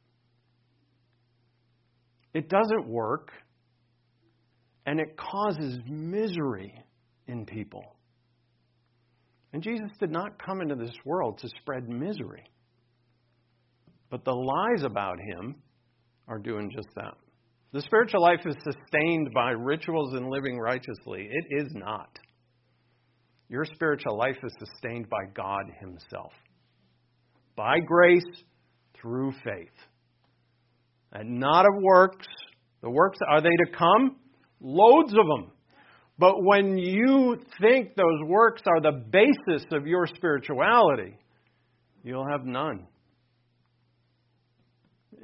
It doesn't work, and it causes misery in people. And Jesus did not come into this world to spread misery. But the lies about him are doing just that. The spiritual life is sustained by rituals and living righteously. It is not. Your spiritual life is sustained by God himself. By grace, through faith. And not of works. The works, are they to come? Loads of them. But when you think those works are the basis of your spirituality, you'll have none.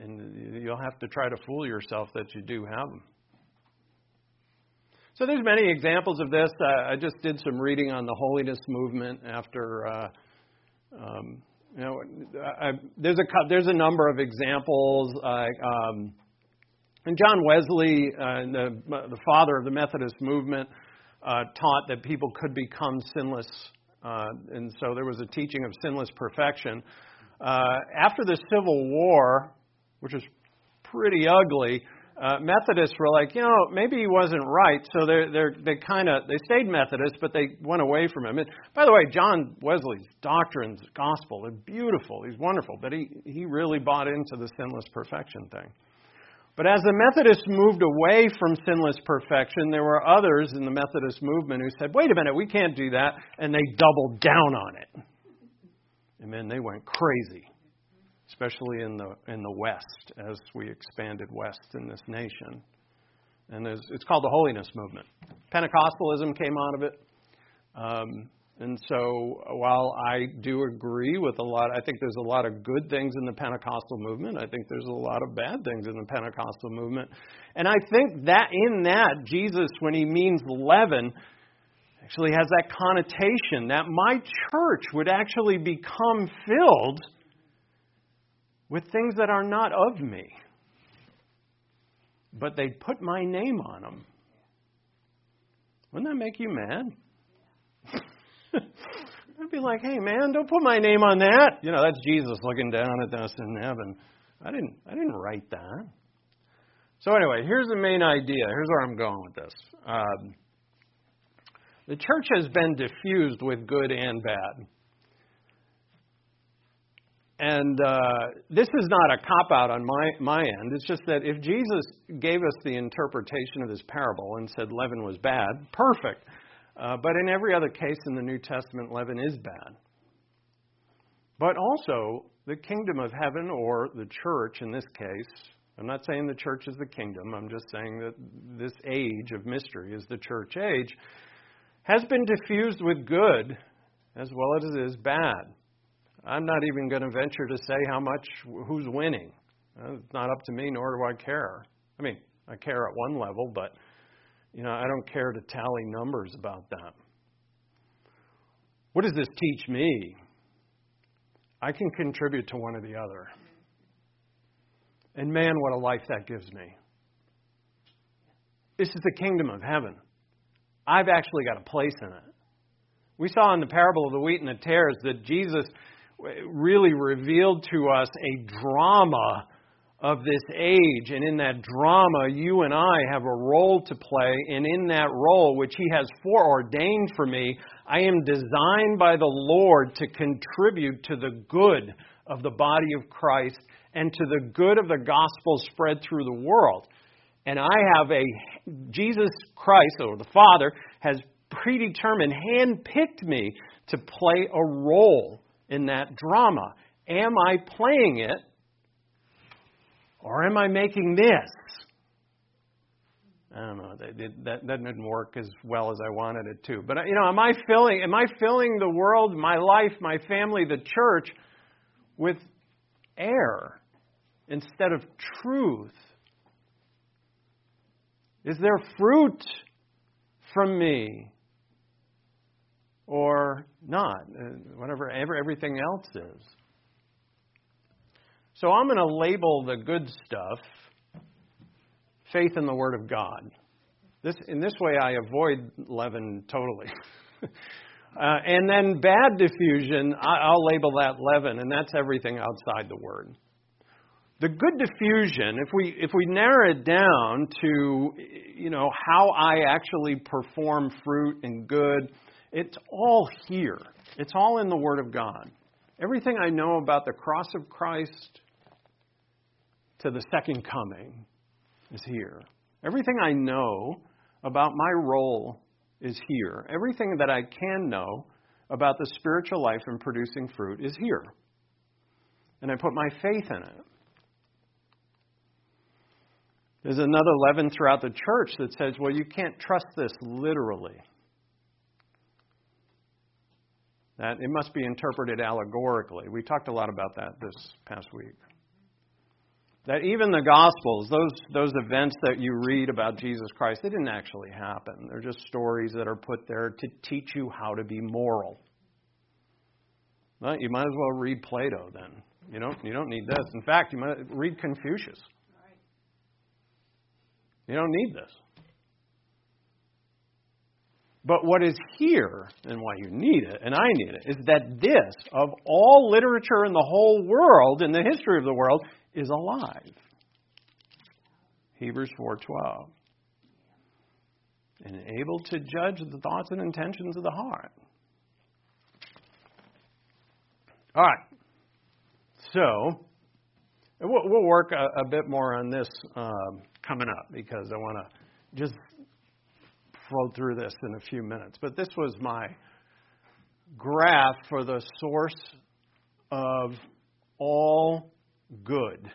And you'll have to try to fool yourself that you do have them. So there's many examples of this. I just did some reading on the holiness movement after, there's a number of examples. And John Wesley, the father of the Methodist movement, taught that people could become sinless. And so there was a teaching of sinless perfection. After the Civil War, which was pretty ugly, Methodists were like, maybe he wasn't right. So they stayed Methodist, but they went away from him. And by the way, John Wesley's doctrines, gospel, they're beautiful. He's wonderful, but he really bought into the sinless perfection thing. But as the Methodists moved away from sinless perfection, there were others in the Methodist movement who said, wait a minute, we can't do that. And they doubled down on it. And then they went crazy, especially in the West, as we expanded west in this nation. And it's called the holiness movement. Pentecostalism came out of it. And so while I do agree with I think there's a lot of good things in the Pentecostal movement. I think there's a lot of bad things in the Pentecostal movement. And I think that in that, Jesus, when he means leaven, actually has that connotation that my church would actually become filled with things that are not of me. But they put my name on them. Wouldn't that make you mad? I'd be like, hey man, don't put my name on that. That's Jesus looking down at us in heaven. I didn't write that. So anyway, here's the main idea. Here's where I'm going with this. The church has been diffused with good and bad. And this is not a cop-out on my end. It's just that if Jesus gave us the interpretation of this parable and said leaven was bad, perfect. But in every other case in the New Testament, leaven is bad. But also, the kingdom of heaven, or the church in this case, I'm not saying the church is the kingdom, I'm just saying that this age of mystery is the church age, has been diffused with good as well as it is bad. I'm not even going to venture to say who's winning. It's not up to me, nor do I care. I mean, I care at one level, but I don't care to tally numbers about that. What does this teach me? I can contribute to one or the other. And man, what a life that gives me. This is the kingdom of heaven. I've actually got a place in it. We saw in the parable of the wheat and the tares that Jesus really revealed to us a drama of this age. And in that drama, you and I have a role to play. And in that role, which He has foreordained for me, I am designed by the Lord to contribute to the good of the body of Christ and to the good of the gospel spread through the world. And Jesus Christ, or the Father, has predetermined, handpicked me to play a role in that drama. Am I playing it? Or am I making this? I don't know. That didn't work as well as I wanted it to. But am I filling the world, my life, my family, the church with air instead of truth? Is there fruit from me or not? Whatever everything else is. So I'm going to label the good stuff faith in the Word of God. In this way, I avoid leaven totally. And then bad diffusion, I'll label that leaven, and that's everything outside the Word. The good diffusion, if we narrow it down to how I actually perform fruit and good, it's all here. It's all in the Word of God. Everything I know about the cross of Christ to the second coming is here. Everything I know about my role is here. Everything that I can know about the spiritual life and producing fruit is here. And I put my faith in it. There's another leaven throughout the church that says, well, you can't trust this literally. That it must be interpreted allegorically. We talked a lot about that this past week. That even the Gospels, those events that you read about Jesus Christ, they didn't actually happen. They're just stories that are put there to teach you how to be moral. Well, you might as well read Plato then. You don't need this. In fact, you might read Confucius. You don't need this. But what is here, and why you need it, and I need it, is that this, of all literature in the whole world, in the history of the world, is alive. Hebrews 4:12. And able to judge the thoughts and intentions of the heart. All right. So, we'll work a bit more on this coming up, because I want to just flow through this in a few minutes. But this was my graph for the source of all good.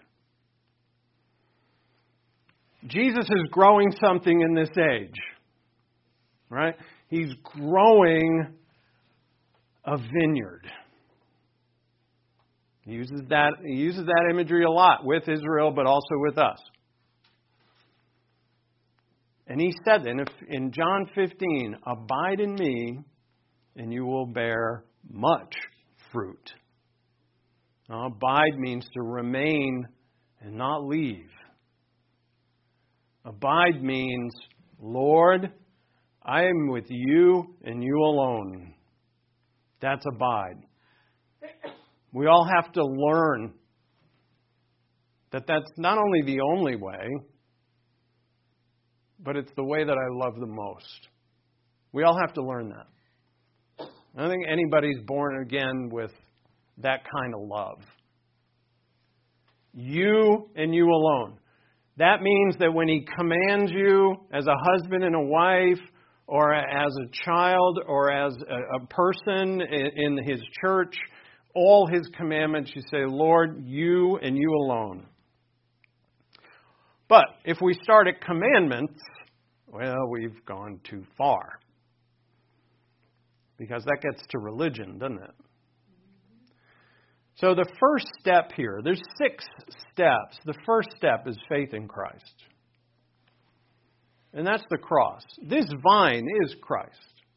Jesus is growing something in this age, right? He's growing a vineyard. He uses that imagery a lot with Israel, but also with us. And he said then, in John 15, abide in me, and you will bear much fruit. Now, abide means to remain and not leave. Abide means, Lord, I am with you and you alone. That's abide. We all have to learn that that's not only the only way, but it's the way that I love the most. We all have to learn that. I don't think anybody's born again with that kind of love. You and you alone. That means that when He commands you as a husband and a wife, or as a child, or as a person in His church, all His commandments, you say, Lord, you and you alone. But if we start at commandments, well, we've gone too far. Because that gets to religion, doesn't it? So the first step here, there's 6 steps. The first step is faith in Christ. And that's the cross. This vine is Christ.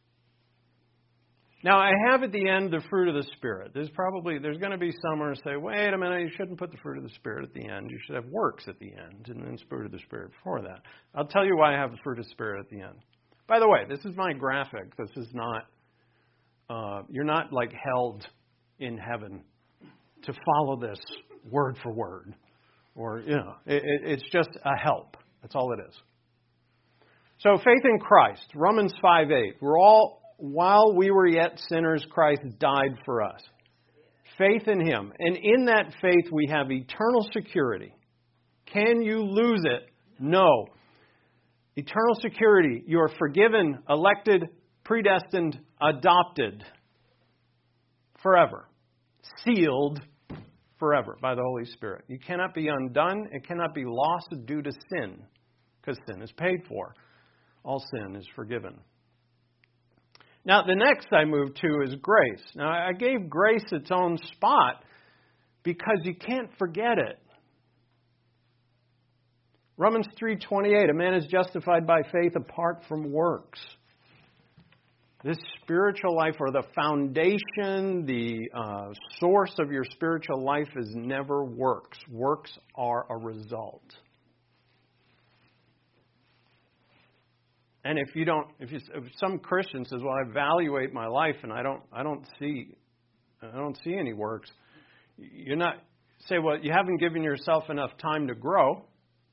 Now, I have at the end the fruit of the Spirit. There's going to be somewhere to say, wait a minute, you shouldn't put the fruit of the Spirit at the end. You should have works at the end, and then fruit of the Spirit before that. I'll tell you why I have the fruit of the Spirit at the end. By the way, this is my graphic. This is not, you're not like held in heaven to follow this word for word. Or, it's just a help. That's all it is. So, faith in Christ. Romans 5:8. While we were yet sinners, Christ died for us. Faith in Him. And in that faith, we have eternal security. Can you lose it? No. Eternal security. You are forgiven, elected, predestined, adopted. Forever. Sealed forever by the Holy Spirit. You cannot be undone. It cannot be lost due to sin. Because sin is paid for. All sin is forgiven. Now, the next I move to is grace. Now, I gave grace its own spot because you can't forget it. Romans 3:28, a man is justified by faith apart from works. This spiritual life, or the foundation, the source of your spiritual life is never works. Works are a result. And if some Christian says, "Well, I evaluate my life and I don't see any works," you're not say, "Well, you haven't given yourself enough time to grow."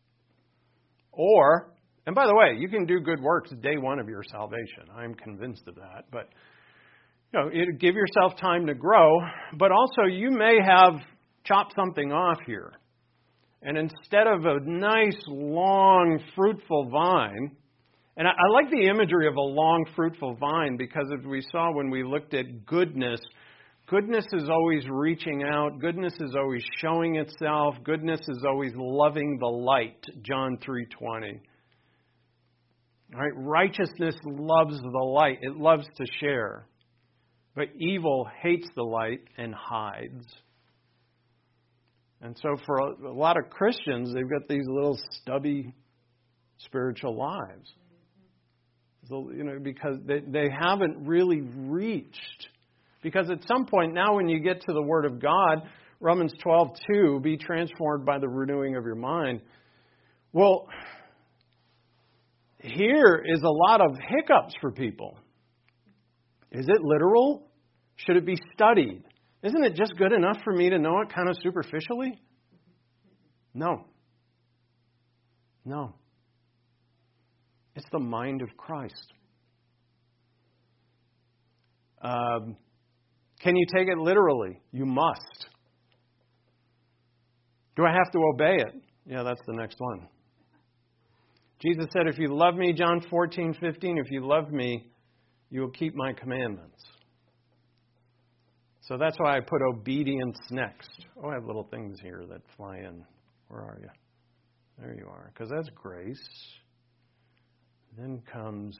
Or, and by the way, you can do good works day one of your salvation. I'm convinced of that. But give yourself time to grow. But also, you may have chopped something off here, and instead of a nice, long, fruitful vine. And I like the imagery of a long, fruitful vine because as we saw when we looked at goodness, goodness is always reaching out. Goodness is always showing itself. Goodness is always loving the light, John 3:20. All right, righteousness loves the light. It loves to share. But evil hates the light and hides. And so for a lot of Christians, they've got these little stubby spiritual lives. So, because they haven't really reached. Because at some point now when you get to the Word of God, Romans 12:2, be transformed by the renewing of your mind. Well, here is a lot of hiccups for people. Is it literal? Should it be studied? Isn't it just good enough for me to know it kind of superficially? No. No. It's the mind of Christ. Can you take it literally? You must. Do I have to obey it? Yeah, that's the next one. Jesus said, if you love me, John 14:15, if you love me, you will keep my commandments. So that's why I put obedience next. Oh, I have little things here that fly in. Where are you? There you are. Because that's grace. Then comes,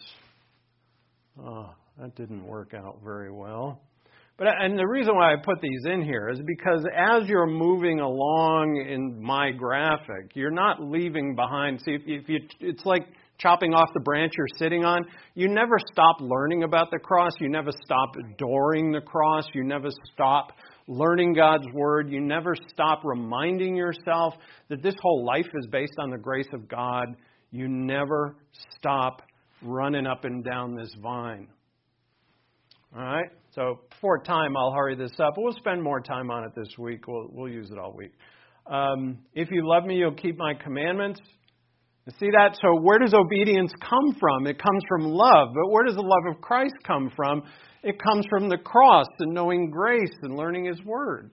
that didn't work out very well. And the reason why I put these in here is because as you're moving along in my graphic, you're not leaving behind. See, it's like chopping off the branch you're sitting on. You never stop learning about the cross. You never stop adoring the cross. You never stop learning God's Word. You never stop reminding yourself that this whole life is based on the grace of God. You never stop running up and down this vine. All right? So for time, I'll hurry this up. We'll spend more time on it this week. We'll use it all week. If you love me, you'll keep my commandments. You see that? So where does obedience come from? It comes from love. But where does the love of Christ come from? It comes from the cross and knowing grace and learning His Word.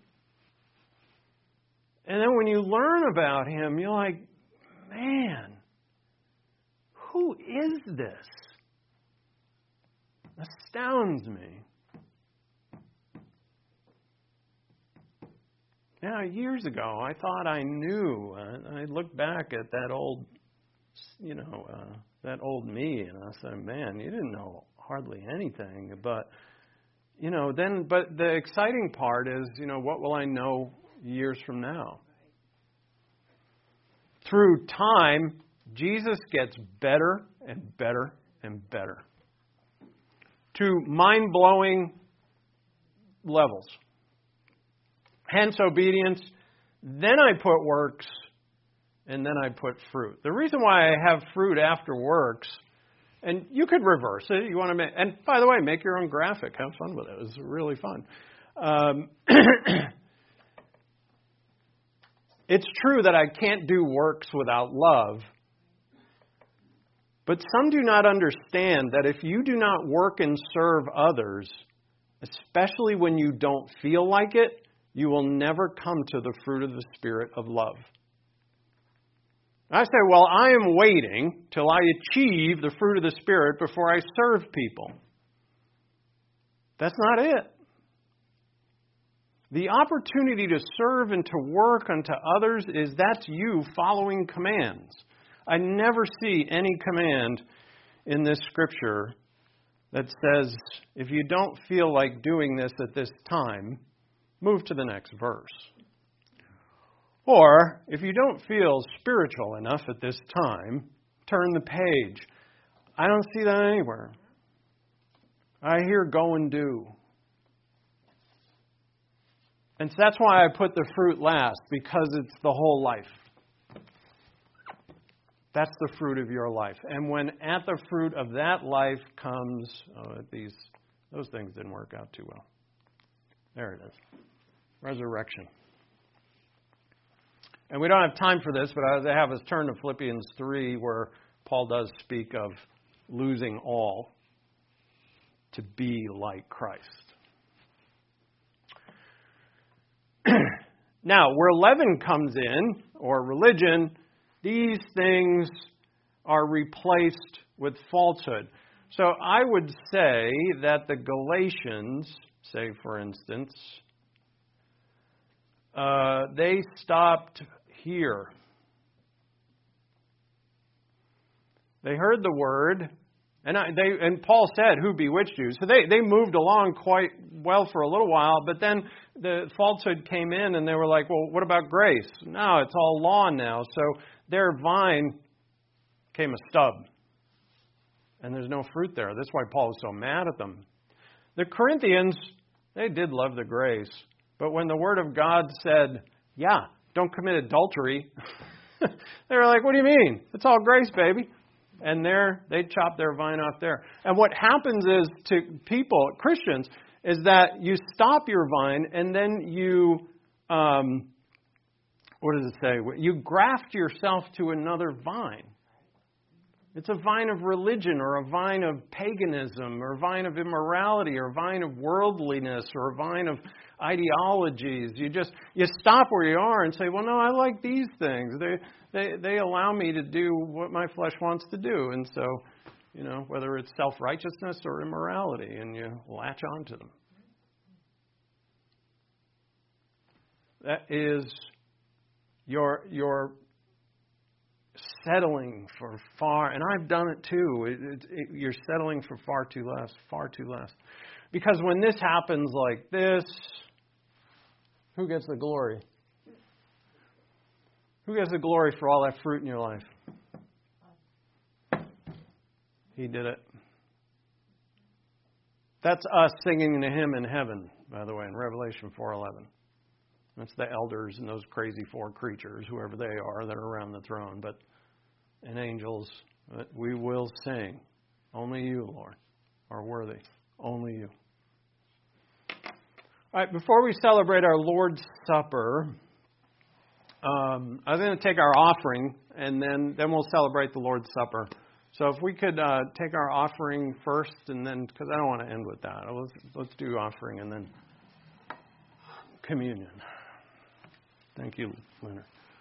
And then when you learn about Him, you're like, man, who is this? Astounds me. Now, years ago, I thought I knew. I looked back at that old, that old me, and I said, man, you didn't know hardly anything. But, but the exciting part is, what will I know years from now? Through time, Jesus gets better and better and better. To mind-blowing levels. Hence obedience, then I put works, and then I put fruit. The reason why I have fruit after works, and you could reverse it. You want to make, and by the way, make your own graphic. Have fun with it. It was really fun. It's true that I can't do works without love, but some do not understand that if you do not work and serve others, especially when you don't feel like it, you will never come to the fruit of the Spirit of love. I say, well, I am waiting till I achieve the fruit of the Spirit before I serve people. That's not it. The opportunity to serve and to work unto others that's you following commands. I never see any command in this Scripture that says, if you don't feel like doing this at this time, move to the next verse. Or, if you don't feel spiritual enough at this time, turn the page. I don't see that anywhere. I hear go and do. And so that's why I put the fruit last, because it's the whole life. That's the fruit of your life. And when at the fruit of that life comes, those things didn't work out too well. There it is. Resurrection. And we don't have time for this, but I have us turn to Philippians 3, where Paul does speak of losing all to be like Christ. Now, where leaven comes in, or religion, these things are replaced with falsehood. So I would say that the Galatians, say for instance, they stopped here. They heard the word And Paul said, "Who bewitched you?" So they moved along quite well for a little while, but then the falsehood came in, and they were like, "Well, what about grace?" No, it's all law now. So their vine became a stub, and there's no fruit there. That's why Paul was so mad at them. The Corinthians, they did love the grace, but when the Word of God said, "Yeah, don't commit adultery," they were like, "What do you mean? It's all grace, baby." And they chop their vine off there. And what happens is to people, Christians, is that you stop your vine and then you, what does it say? You graft yourself to another vine. It's a vine of religion or a vine of paganism or a vine of immorality or a vine of worldliness or a vine of ideologies. You stop where you are and say, well, no, I like these things. They allow me to do what my flesh wants to do. And so, whether it's self-righteousness or immorality, and you latch on to them. That is your settling for far, and I've done it too. You're settling for far too less. Because when this happens like this, who gets the glory? Who gets the glory for all that fruit in your life? He did it. That's us singing to Him in heaven, by the way, in Revelation 4:11. That's the elders and those crazy four creatures, whoever they are, that are around the throne. And angels, we will sing. Only You, Lord, are worthy. Only You. All right, before we celebrate our Lord's Supper, I'm going to take our offering, and then we'll celebrate the Lord's Supper. So if we could take our offering first, and then, because I don't want to end with that. Let's do offering and then communion. Thank you, Leonard.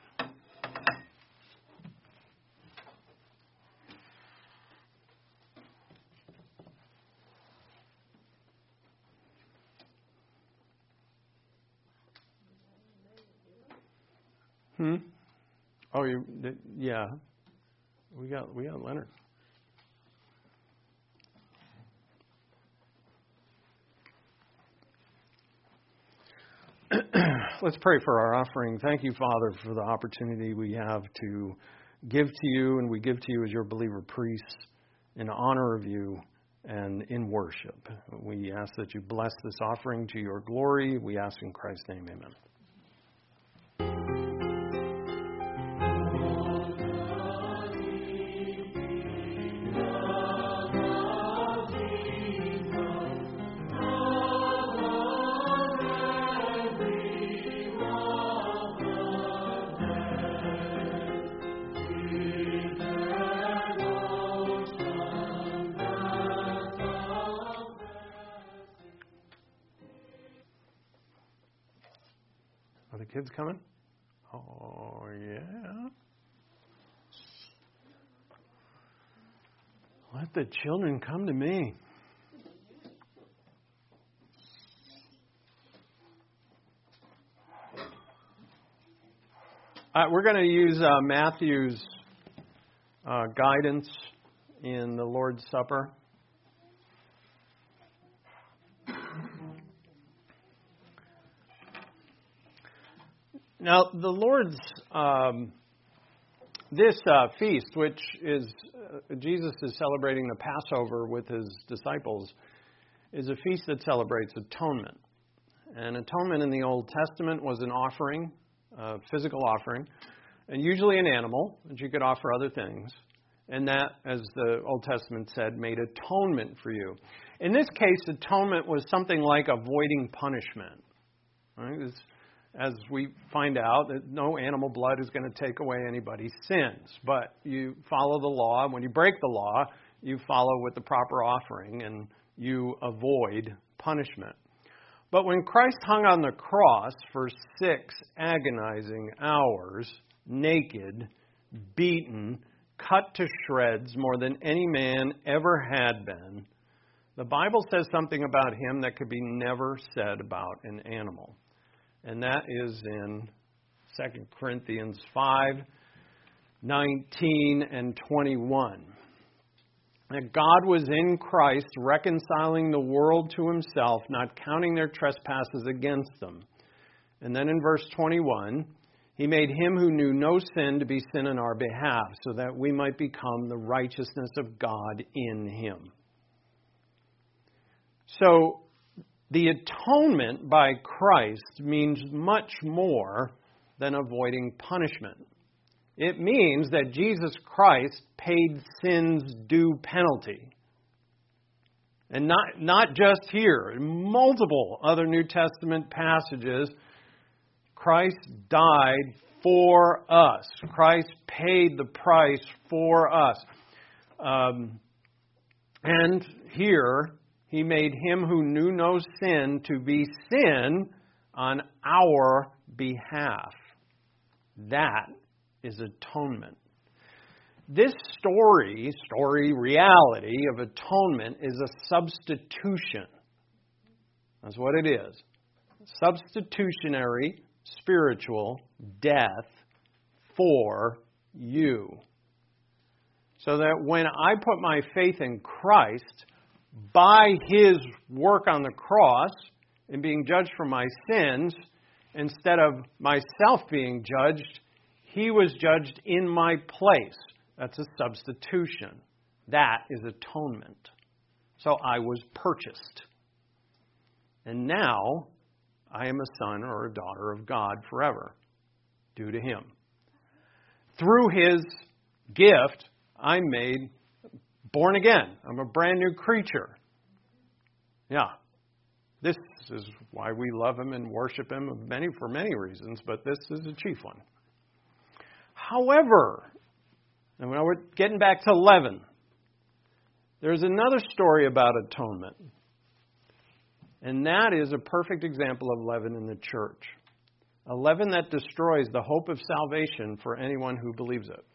Oh, yeah. We got Leonard. Let's pray for our offering. Thank You, Father, for the opportunity we have to give to You, and we give to You as Your believer priests in honor of You and in worship. We ask that You bless this offering to Your glory. We ask in Christ's name, amen. Are the kids coming? Oh, yeah. Let the children come to me. We're going to use Matthew's guidance in the Lord's Supper. Now, the Lord's, this feast, which is, Jesus is celebrating the Passover with His disciples, is a feast that celebrates atonement. And atonement in the Old Testament was an offering, a physical offering, and usually an animal, but you could offer other things. And that, as the Old Testament said, made atonement for you. In this case, atonement was something like avoiding punishment. Right? As we find out, that no animal blood is going to take away anybody's sins. But you follow the law. When you break the law, you follow with the proper offering, and you avoid punishment. But when Christ hung on the cross for 6 agonizing hours, naked, beaten, cut to shreds more than any man ever had been, the Bible says something about Him that could be never said about an animal. And that is in 2 Corinthians 5:19 and 21. that God was in Christ reconciling the world to himself, not counting their trespasses against them. And then in verse 21, he made him who knew no sin to be sin on our behalf, so that we might become the righteousness of God in him. So, the atonement by Christ means much more than avoiding punishment. It means that Jesus Christ paid sin's due penalty. And not just here. In multiple other New Testament passages, Christ died for us. Christ paid the price for us. And here, he made him who knew no sin to be sin on our behalf. That is atonement. This reality of atonement is a substitution. That's what it is. Substitutionary spiritual death for you. So that when I put my faith in Christ, by his work on the cross and being judged for my sins, instead of myself being judged, he was judged in my place. That's a substitution. That is atonement. So I was purchased. And now I am a son or a daughter of God forever, due to him. Through his gift, I'm made born again. I'm a brand new creature. Yeah. This is why we love him and worship him for many reasons, but this is a chief one. However, and now we're getting back to leaven. There's another story about atonement. And that is a perfect example of leaven in the church. A leaven that destroys the hope of salvation for anyone who believes it.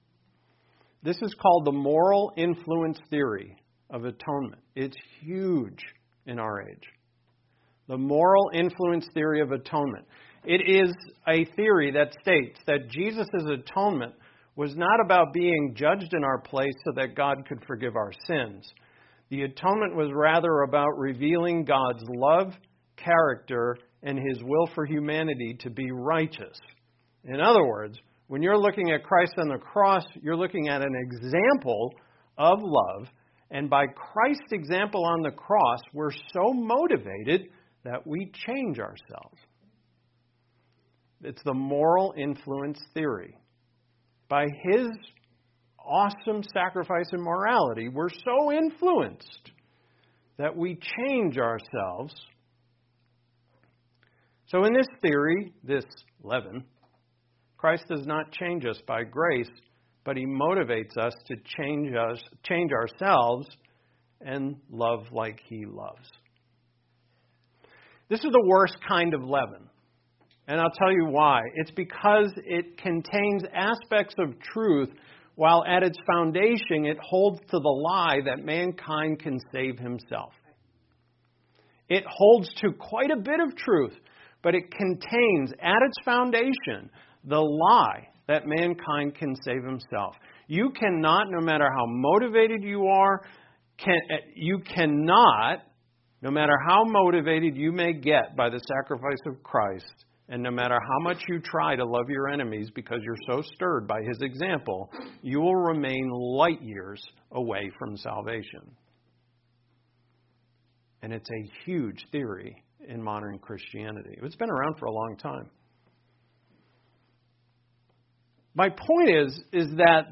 This is called the moral influence theory of atonement. It's huge in our age. The moral influence theory of atonement. It is a theory that states that Jesus' atonement was not about being judged in our place so that God could forgive our sins. The atonement was rather about revealing God's love, character, and his will for humanity to be righteous. In other words, when you're looking at Christ on the cross, you're looking at an example of love. And by Christ's example on the cross, we're so motivated that we change ourselves. It's the moral influence theory. By his awesome sacrifice and morality, we're so influenced that we change ourselves. So in this theory, this leaven, Christ does not change us by grace, but he motivates us to change ourselves and love like he loves. This is the worst kind of leaven. And I'll tell you why. It's because it contains aspects of truth, while at its foundation it holds to the lie that mankind can save himself. It holds to quite a bit of truth, but it contains at its foundation the lie that mankind can save himself. You cannot, no matter how motivated you are, you cannot, no matter how motivated you may get by the sacrifice of Christ, and no matter how much you try to love your enemies because you're so stirred by his example, you will remain light years away from salvation. And it's a huge theory in modern Christianity. It's been around for a long time. My point is that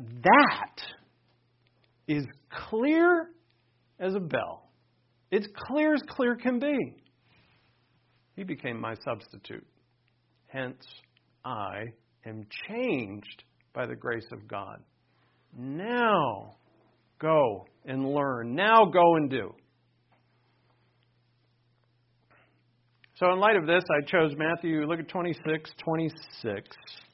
is clear as a bell. It's clear as clear can be. He became my substitute. Hence, I am changed by the grace of God. Now, go and learn. Now, go and do. So in light of this, I chose Matthew, look at 26:26.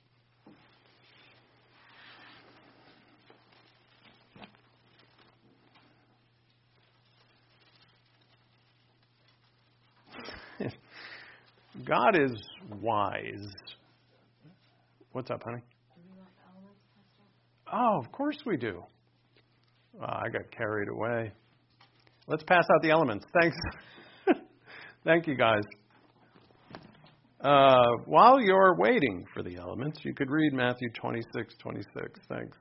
God is wise. What's up, honey? Oh, of course we do. I got carried away. Let's pass out the elements. Thanks. Thank you, guys. While you're waiting for the elements, you could read Matthew 26:26. Thanks.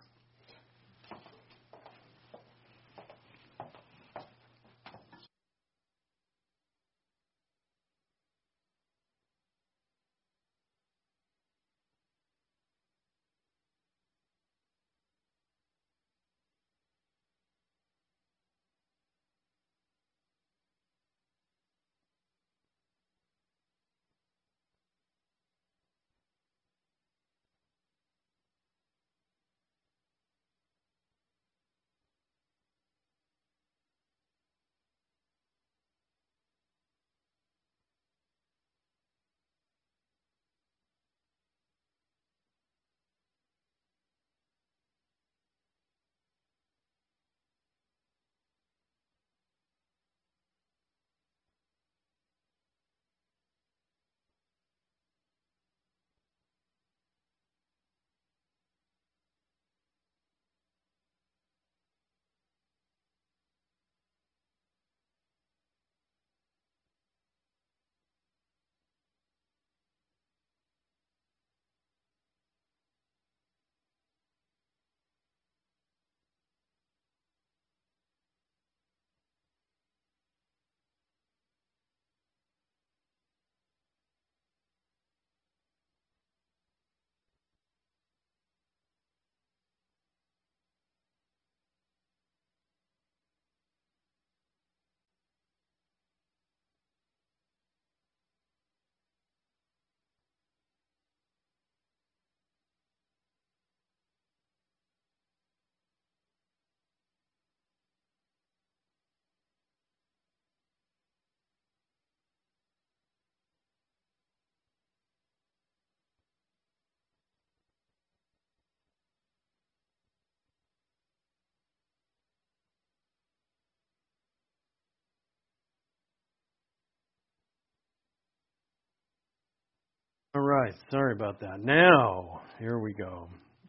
All right. Sorry about that. Now, here we go.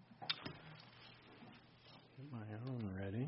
Get my own ready.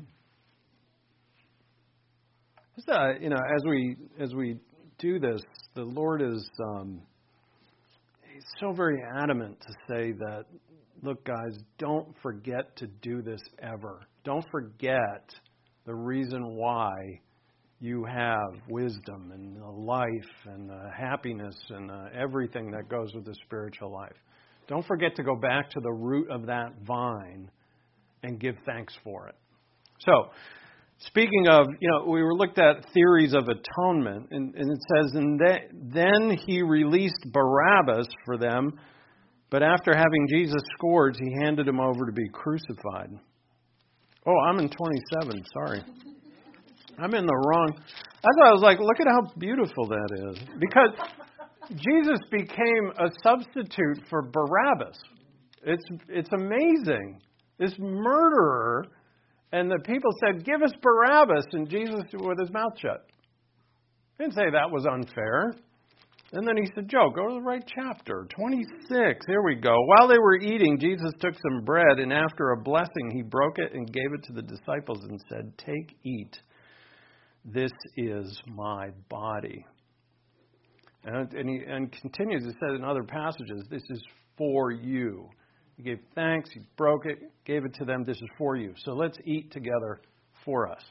Just, as we do this, the Lord is He's so very adamant to say that, look, guys, don't forget to do this ever. Don't forget the reason why you have wisdom and life and happiness and everything that goes with the spiritual life. Don't forget to go back to the root of that vine and give thanks for it. So, speaking of, we were looked at theories of atonement, and it says, and then he released Barabbas for them, but after having Jesus scourged, he handed him over to be crucified. Oh, I'm in 27, sorry. I'm in the wrong. That's why I was like, look at how beautiful that is. Because Jesus became a substitute for Barabbas. It's amazing. This murderer, and the people said, give us Barabbas, and Jesus with his mouth shut. He didn't say that was unfair. And then he said, Joe, go to the right chapter, 26. Here we go. While they were eating, Jesus took some bread, and after a blessing, he broke it and gave it to the disciples and said, take, eat. This is my body. And he continues, it says in other passages, this is for you. He gave thanks, he broke it, gave it to them, this is for you. So let's eat together for us.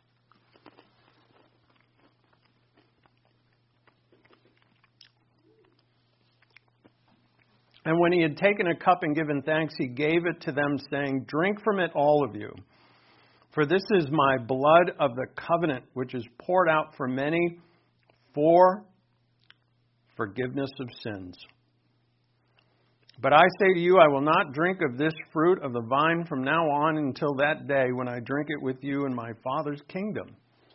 And when he had taken a cup and given thanks, he gave it to them, saying, drink from it, all of you. For this is my blood of the covenant, which is poured out for many for forgiveness of sins. But I say to you, I will not drink of this fruit of the vine from now on until that day when I drink it with you in my Father's kingdom.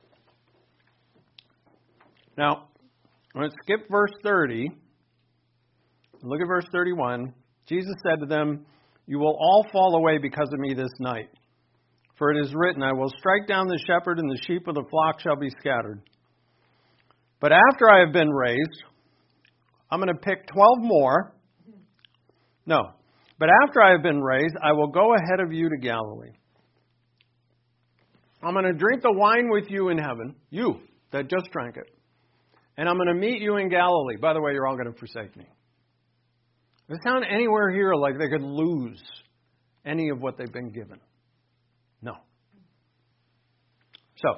Now, let's skip verse 30. Look at verse 31. Jesus said to them, you will all fall away because of me this night. For it is written, I will strike down the shepherd, and the sheep of the flock shall be scattered. But after I have been raised, I'm going to pick 12 more. No. But after I have been raised, I will go ahead of you to Galilee. I'm going to drink the wine with you in heaven, you that just drank it. And I'm going to meet you in Galilee. By the way, you're all going to forsake me. Does it sound anywhere here like they could lose any of what they've been given? No. So,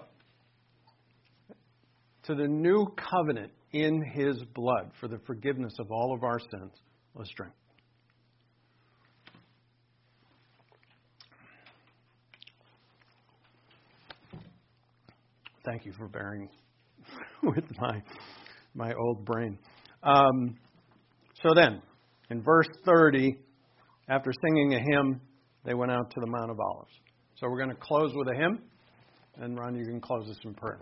to the new covenant in His blood for the forgiveness of all of our sins, let's drink. Thank you for bearing with my old brain. So then, in verse 30, after singing a hymn, they went out to the Mount of Olives. So we're going to close with a hymn, and Ron, you can close us in prayer.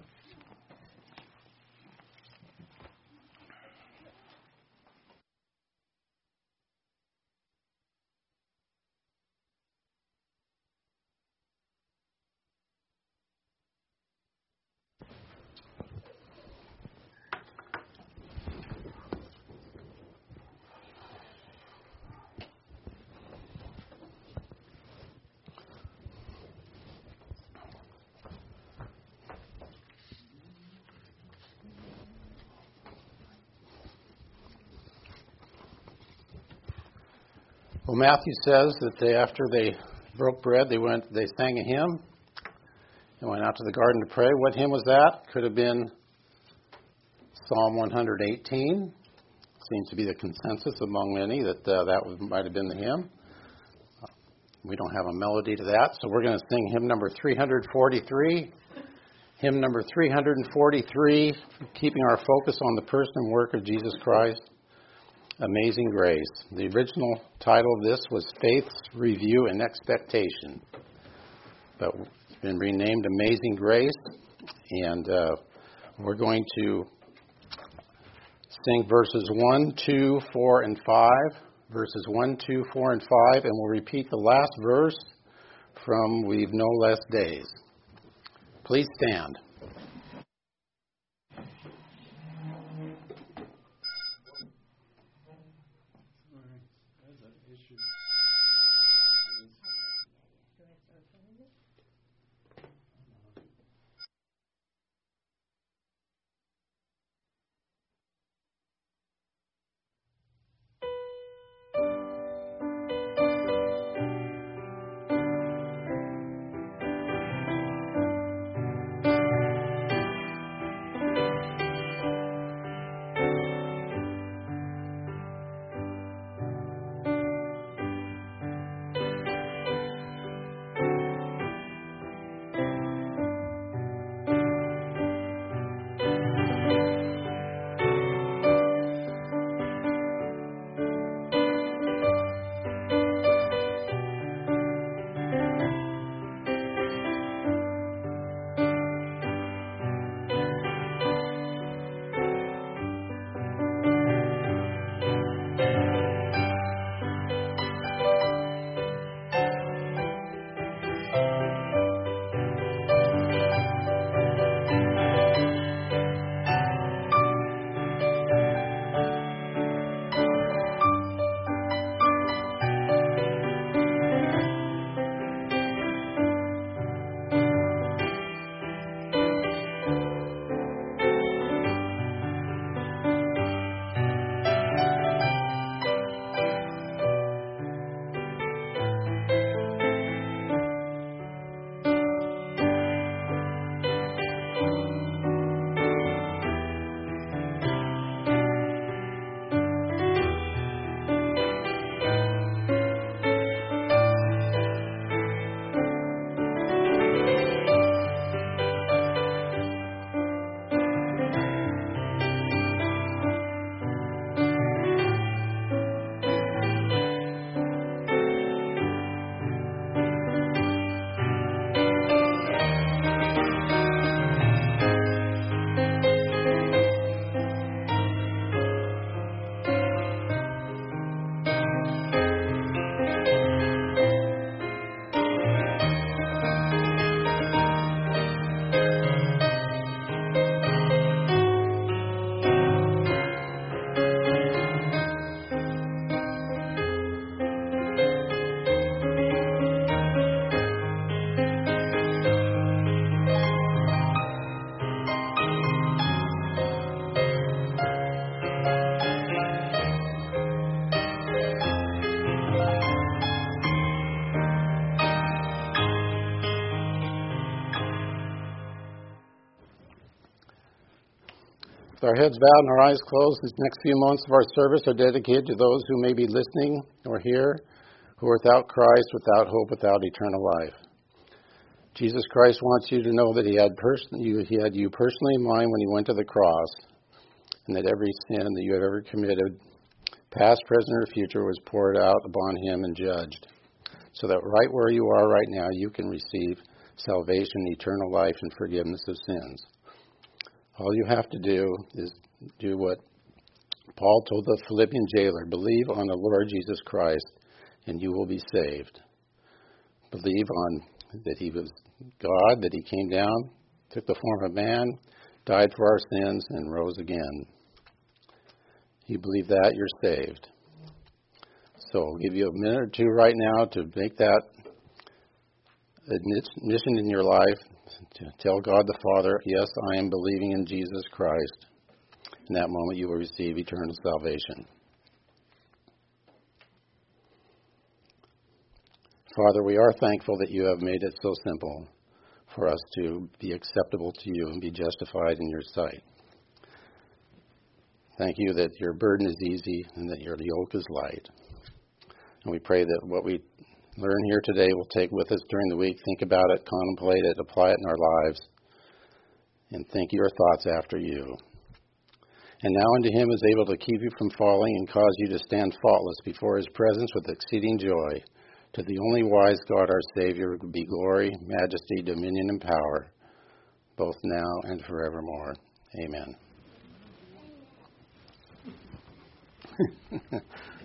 Well, Matthew says that after they broke bread, they sang a hymn and went out to the garden to pray. What hymn was that? Could have been Psalm 118. Seems to be the consensus among many that might have been the hymn. We don't have a melody to that, so we're going to sing hymn number 343. Hymn number 343, keeping our focus on the person and work of Jesus Christ. Amazing Grace. The original title of this was Faith's Review and Expectation, but it's been renamed Amazing Grace, and we're going to sing verses 1, 2, 4, and 5, verses 1, 2, 4, and 5, and we'll repeat the last verse from We've No Less Days. Please stand. With our heads bowed and our eyes closed, these next few moments of our service are dedicated to those who may be listening or here who are without Christ, without hope, without eternal life. Jesus Christ wants you to know that He had you personally in mind when He went to the cross, and that every sin that you have ever committed, past, present, or future, was poured out upon Him and judged, so that right where you are right now, you can receive salvation, eternal life, and forgiveness of sins. All you have to do is do what Paul told the Philippian jailer: believe on the Lord Jesus Christ, and you will be saved. Believe on that He was God, that He came down, took the form of man, died for our sins, and rose again. You believe that, you're saved. So I'll give you a minute or two right now to make that admission in your life, to tell God the Father, yes, I am believing in Jesus Christ. In that moment, you will receive eternal salvation. Father, we are thankful that you have made it so simple for us to be acceptable to you and be justified in your sight. Thank you that your burden is easy and that your yoke is light. And we pray that what we learn here today we'll take with us during the week, think about it, contemplate it, apply it in our lives, and think your thoughts after you. And now unto Him is able to keep you from falling and cause you to stand faultless before His presence with exceeding joy. To the only wise God, our Savior, be glory, majesty, dominion, and power, both now and forevermore. Amen.